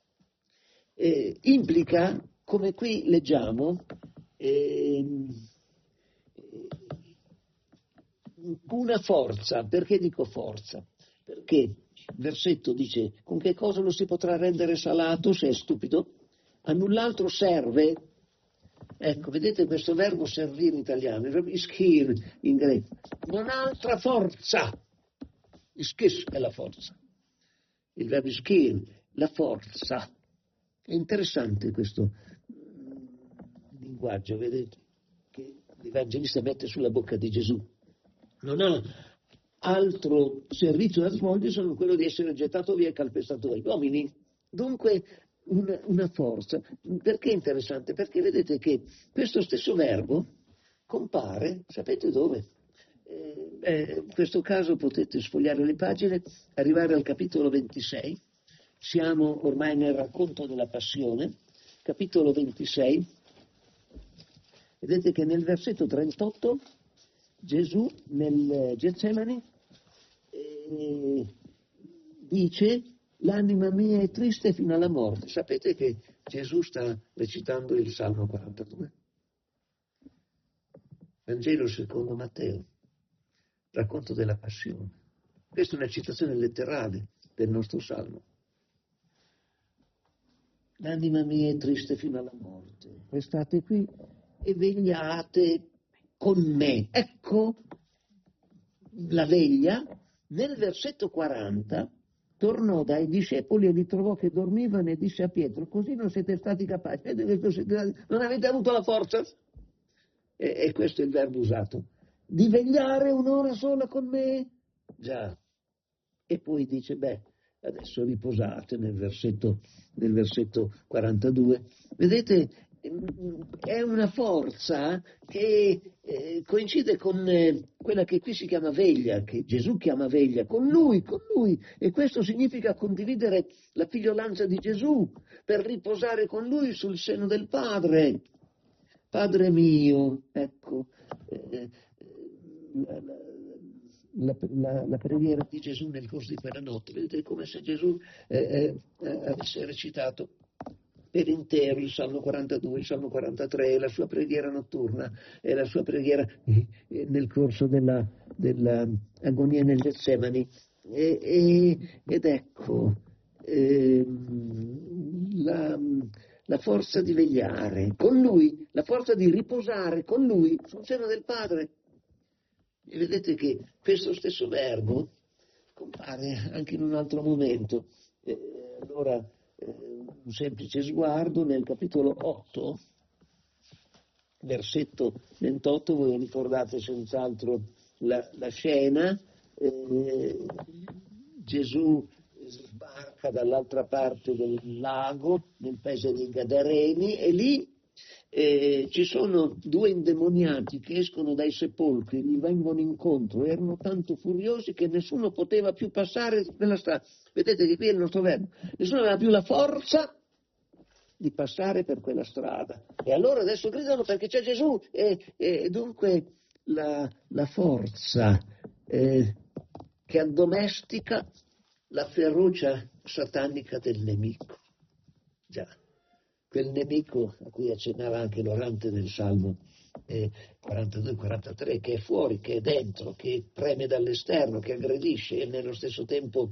implica, come qui leggiamo, una forza. Perché dico forza? Perché il versetto dice: con che cosa lo si potrà rendere salato se è stupido? A null'altro serve. Ecco, vedete questo verbo servire in italiano, il verbo ischir in greco, non ha altra forza. Ischis è la forza. Il verbo ischir, la forza. È interessante questo linguaggio, vedete, che l'Evangelista mette sulla bocca di Gesù. Non ha altro servizio da svolgere se non quello di essere gettato via e calpestato dagli uomini. Dunque una forza. Perché è interessante? Perché vedete che questo stesso verbo compare, sapete dove? In questo caso potete sfogliare le pagine, arrivare al capitolo 26, siamo ormai nel racconto della passione, capitolo 26, vedete che nel versetto 38 Gesù nel Getsemani dice: l'anima mia è triste fino alla morte. Sapete che Gesù sta recitando il Salmo 42? Vangelo secondo Matteo, racconto della passione. Questa è una citazione letterale del nostro Salmo. L'anima mia è triste fino alla morte. Restate qui e vegliate con me. Ecco la veglia. Nel versetto 40 tornò dai discepoli e li trovò che dormivano e disse a Pietro: così non siete stati capaci, non avete avuto la forza? E questo è il verbo usato, di vegliare un'ora sola con me? Già. E poi dice: adesso riposate, nel versetto 42. Vedete, è una forza che coincide con quella che qui si chiama veglia, che Gesù chiama veglia, con lui, e questo significa condividere la figliolanza di Gesù per riposare con lui sul seno del Padre. Padre mio, ecco, la preghiera di Gesù nel corso di quella notte, vedete, come se Gesù avesse recitato per intero il Salmo 42, il Salmo 43, la sua preghiera notturna e la sua preghiera nel corso della agonia nel Getsemani. Ed ecco, la forza di vegliare con Lui, la forza di riposare con Lui sul seno del Padre. E vedete che questo stesso verbo compare anche in un altro momento. Allora, un semplice sguardo nel capitolo 8, versetto 28, voi ricordate senz'altro la scena, Gesù sbarca dall'altra parte del lago, nel paese dei Gadareni, e lì ci sono due indemoniati che escono dai sepolcri, gli vengono incontro, erano tanto furiosi che nessuno poteva più passare nella strada. Vedete che qui è il nostro verbo, nessuno aveva più la forza di passare per quella strada. E allora adesso gridano perché c'è Gesù, e dunque la forza che addomestica la ferocia satanica del nemico. Già, quel nemico a cui accennava anche l'orante del Salmo 42-43, che è fuori, che è dentro, che preme dall'esterno, che aggredisce e nello stesso tempo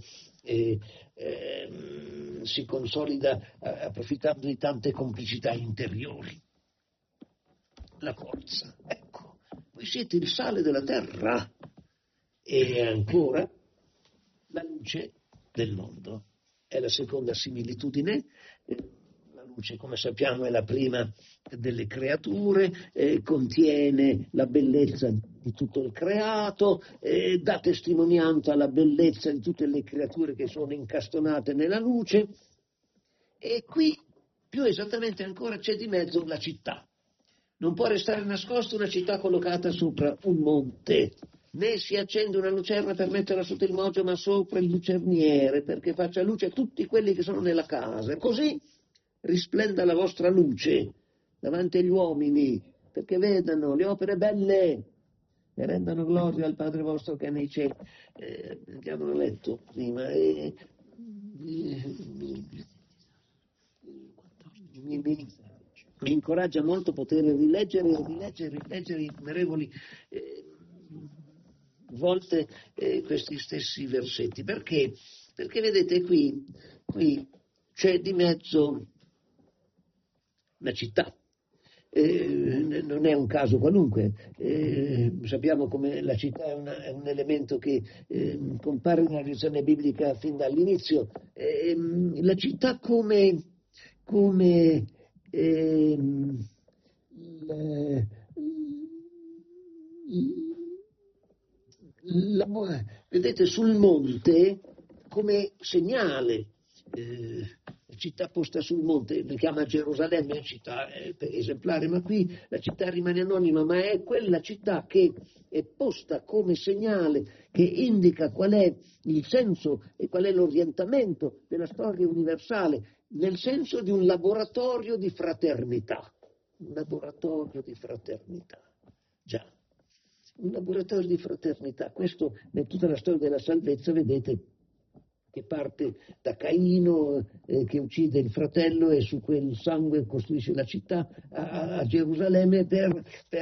si consolida approfittando di tante complicità interiori. La forza, ecco, voi siete il sale della terra e ancora la luce del mondo. È la seconda similitudine. La luce, come sappiamo, è la prima delle creature, contiene la bellezza di tutto il creato, dà testimonianza alla bellezza di tutte le creature che sono incastonate nella luce, e qui più esattamente ancora c'è di mezzo la città. Non può restare nascosta una città collocata sopra un monte, né si accende una lucerna per metterla sotto il moggio, ma sopra il lucerniere, perché faccia luce a tutti quelli che sono nella casa. Così risplenda la vostra luce davanti agli uomini, perché vedano le opere belle e rendano gloria al Padre vostro che è nei cieli. Abbiamo letto prima. Mi incoraggia molto poter rileggere innumerevoli volte questi stessi versetti. Perché? Perché vedete qui c'è di mezzo la città. Non è un caso qualunque, sappiamo come la città è un elemento che compare nella visione biblica fin dall'inizio. La città vedete sul monte come segnale. La città posta sul monte, li chiama Gerusalemme, città esemplare, ma qui la città rimane anonima, ma è quella città che è posta come segnale, che indica qual è il senso e qual è l'orientamento della storia universale, nel senso di un laboratorio di fraternità. Un laboratorio di fraternità, già, un laboratorio di fraternità. Questo, in tutta la storia della salvezza, vedete che parte da Caino che uccide il fratello e su quel sangue costruisce la città a Gerusalemme per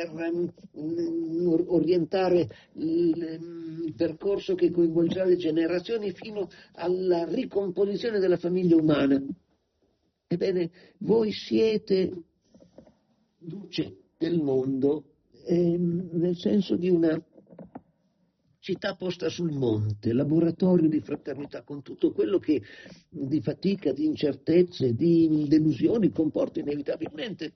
orientare il percorso che coinvolgerà le generazioni fino alla ricomposizione della famiglia umana. Ebbene, voi siete luce del mondo nel senso di una città posta sul monte, laboratorio di fraternità, con tutto quello che di fatica, di incertezze, di delusioni comporta inevitabilmente.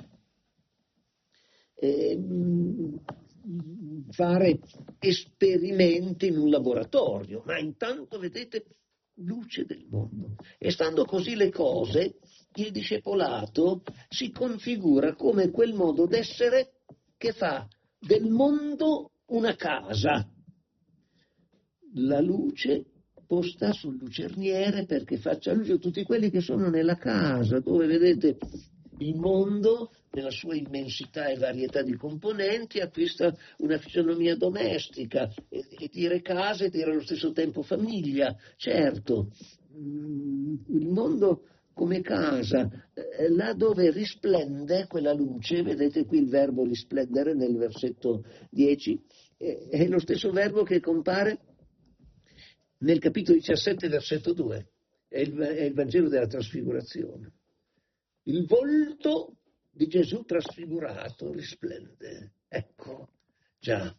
Fare esperimenti in un laboratorio, ma intanto vedete luce del mondo. E stando così le cose, il discepolato si configura come quel modo d'essere che fa del mondo una casa. La luce posta sul lucerniere perché faccia luce a tutti quelli che sono nella casa, dove vedete il mondo nella sua immensità e varietà di componenti acquista una fisionomia domestica, e dire casa e dire allo stesso tempo famiglia. Certo, il mondo come casa, là dove risplende quella luce, vedete qui il verbo risplendere nel versetto 10, è lo stesso verbo che compare nel capitolo 17, versetto 2, è il Vangelo della Trasfigurazione. il volto di Gesù trasfigurato risplende. Ecco, già.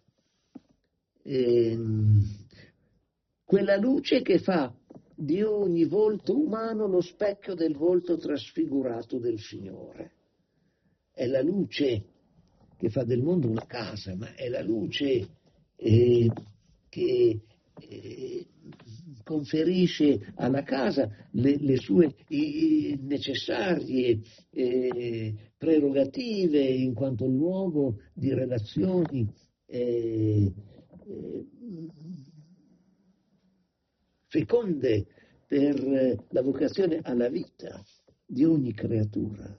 Quella luce che fa di ogni volto umano lo specchio del volto trasfigurato del Signore. È la luce che fa del mondo una casa, ma è la luce che conferisce alla casa le sue necessarie prerogative in quanto luogo di relazioni feconde per la vocazione alla vita di ogni creatura.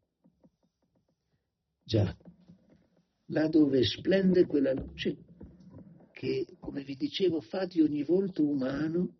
Già, là dove splende quella luce che, come vi dicevo, fa di ogni volto umano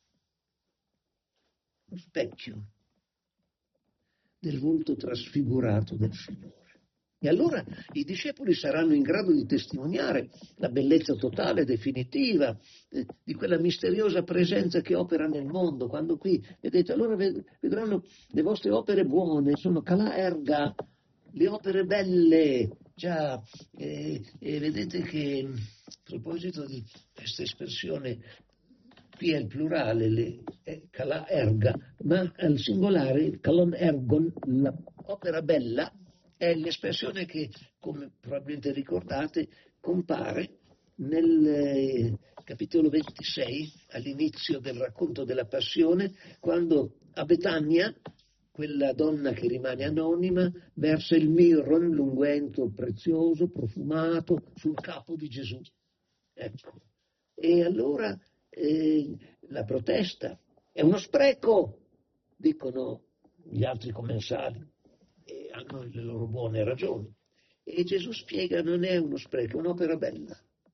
lo specchio del volto trasfigurato del Signore. E allora i discepoli saranno in grado di testimoniare la bellezza totale, definitiva, di quella misteriosa presenza che opera nel mondo. Quando qui, vedete, allora vedranno le vostre opere buone, sono Kalā Erga, le opere belle. Già, vedete che, a proposito di questa espressione, qui è il plurale, Kalā Erga, ma al singolare, Kalon Ergon, l'opera bella, è l'espressione che, come probabilmente ricordate, compare nel capitolo 26, all'inizio del racconto della Passione, quando a Betania quella donna che rimane anonima versa il mirron, l'unguento prezioso, profumato, sul capo di Gesù. Ecco. E allora la protesta è uno spreco, dicono gli altri commensali, e hanno le loro buone ragioni. E Gesù spiega: non è uno spreco, è un'opera bella.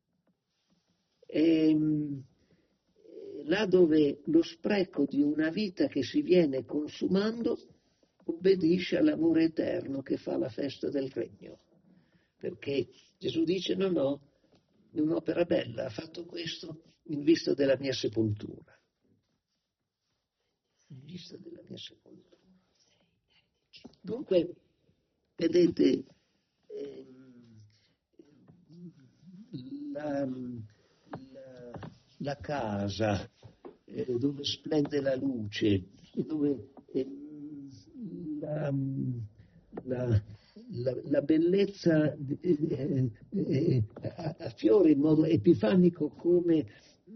Là dove lo spreco di una vita che si viene consumando obbedisce all'amore eterno che fa la festa del regno. Perché Gesù dice: no, è un'opera bella, ha fatto questo in vista della mia sepoltura. In vista della mia sepoltura. Dunque, vedete, la casa dove splende la luce, dove la bellezza affiora in modo epifanico come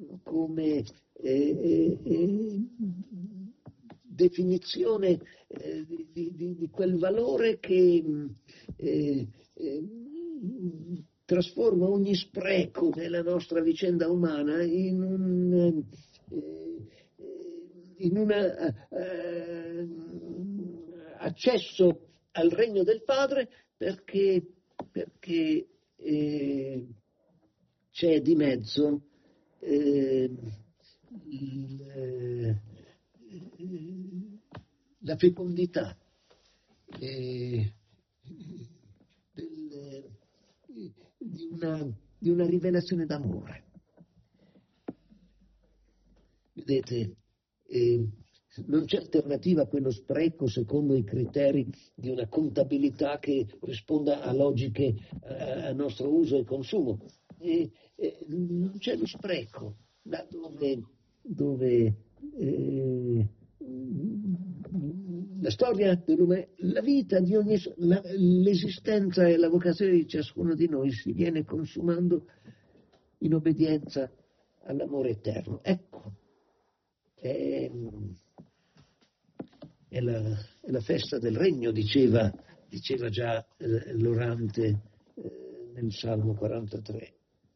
definizione di quel valore che trasforma ogni spreco nella nostra vicenda umana in un accesso al regno del Padre, perché c'è di mezzo la fecondità di una rivelazione d'amore. Vedete, non c'è alternativa a quello spreco secondo i criteri di una contabilità che risponda a logiche a nostro uso e consumo. Non c'è lo spreco là dove la storia dell'umanità, la vita di ogni, l'esistenza e la vocazione di ciascuno di noi si viene consumando in obbedienza all'amore eterno. Ecco, è la festa del regno, diceva già l'orante nel Salmo 43.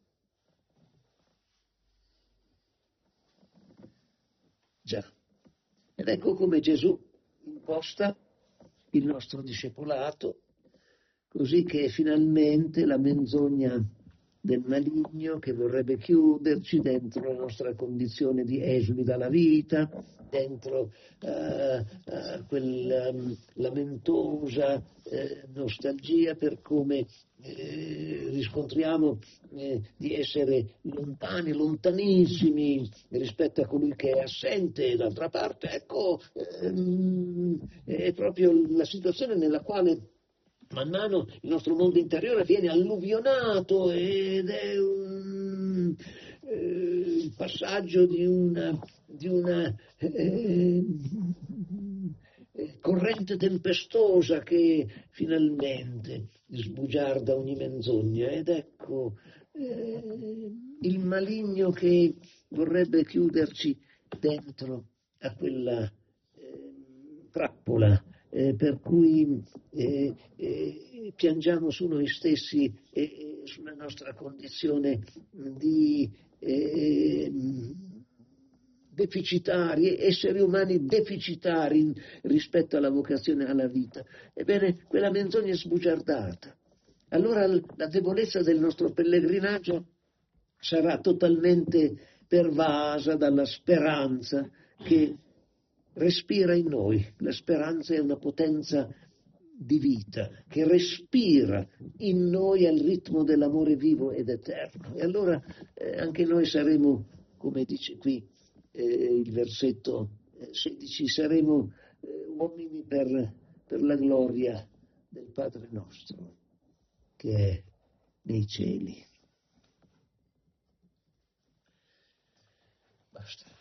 Già. Ed ecco come Gesù imposta il nostro discepolato, così che finalmente la menzogna del maligno che vorrebbe chiuderci dentro la nostra condizione di esuli dalla vita, dentro quella lamentosa nostalgia per come riscontriamo di essere lontani, lontanissimi rispetto a colui che è assente, e d'altra parte, ecco, è proprio la situazione nella quale man mano il nostro mondo interiore viene alluvionato ed è il passaggio di una corrente tempestosa che finalmente sbugiarda ogni menzogna. Ed ecco il maligno che vorrebbe chiuderci dentro a quella trappola per cui piangiamo su noi stessi e sulla nostra condizione di deficitari, esseri umani deficitari rispetto alla vocazione alla vita. Ebbene, quella menzogna è sbugiardata. Allora la debolezza del nostro pellegrinaggio sarà totalmente pervasa dalla speranza che respira in noi. La speranza è una potenza di vita che respira in noi al ritmo dell'amore vivo ed eterno. E allora anche noi saremo, come dice qui il versetto 16, saremo uomini per la gloria del Padre nostro che è nei cieli. Basta.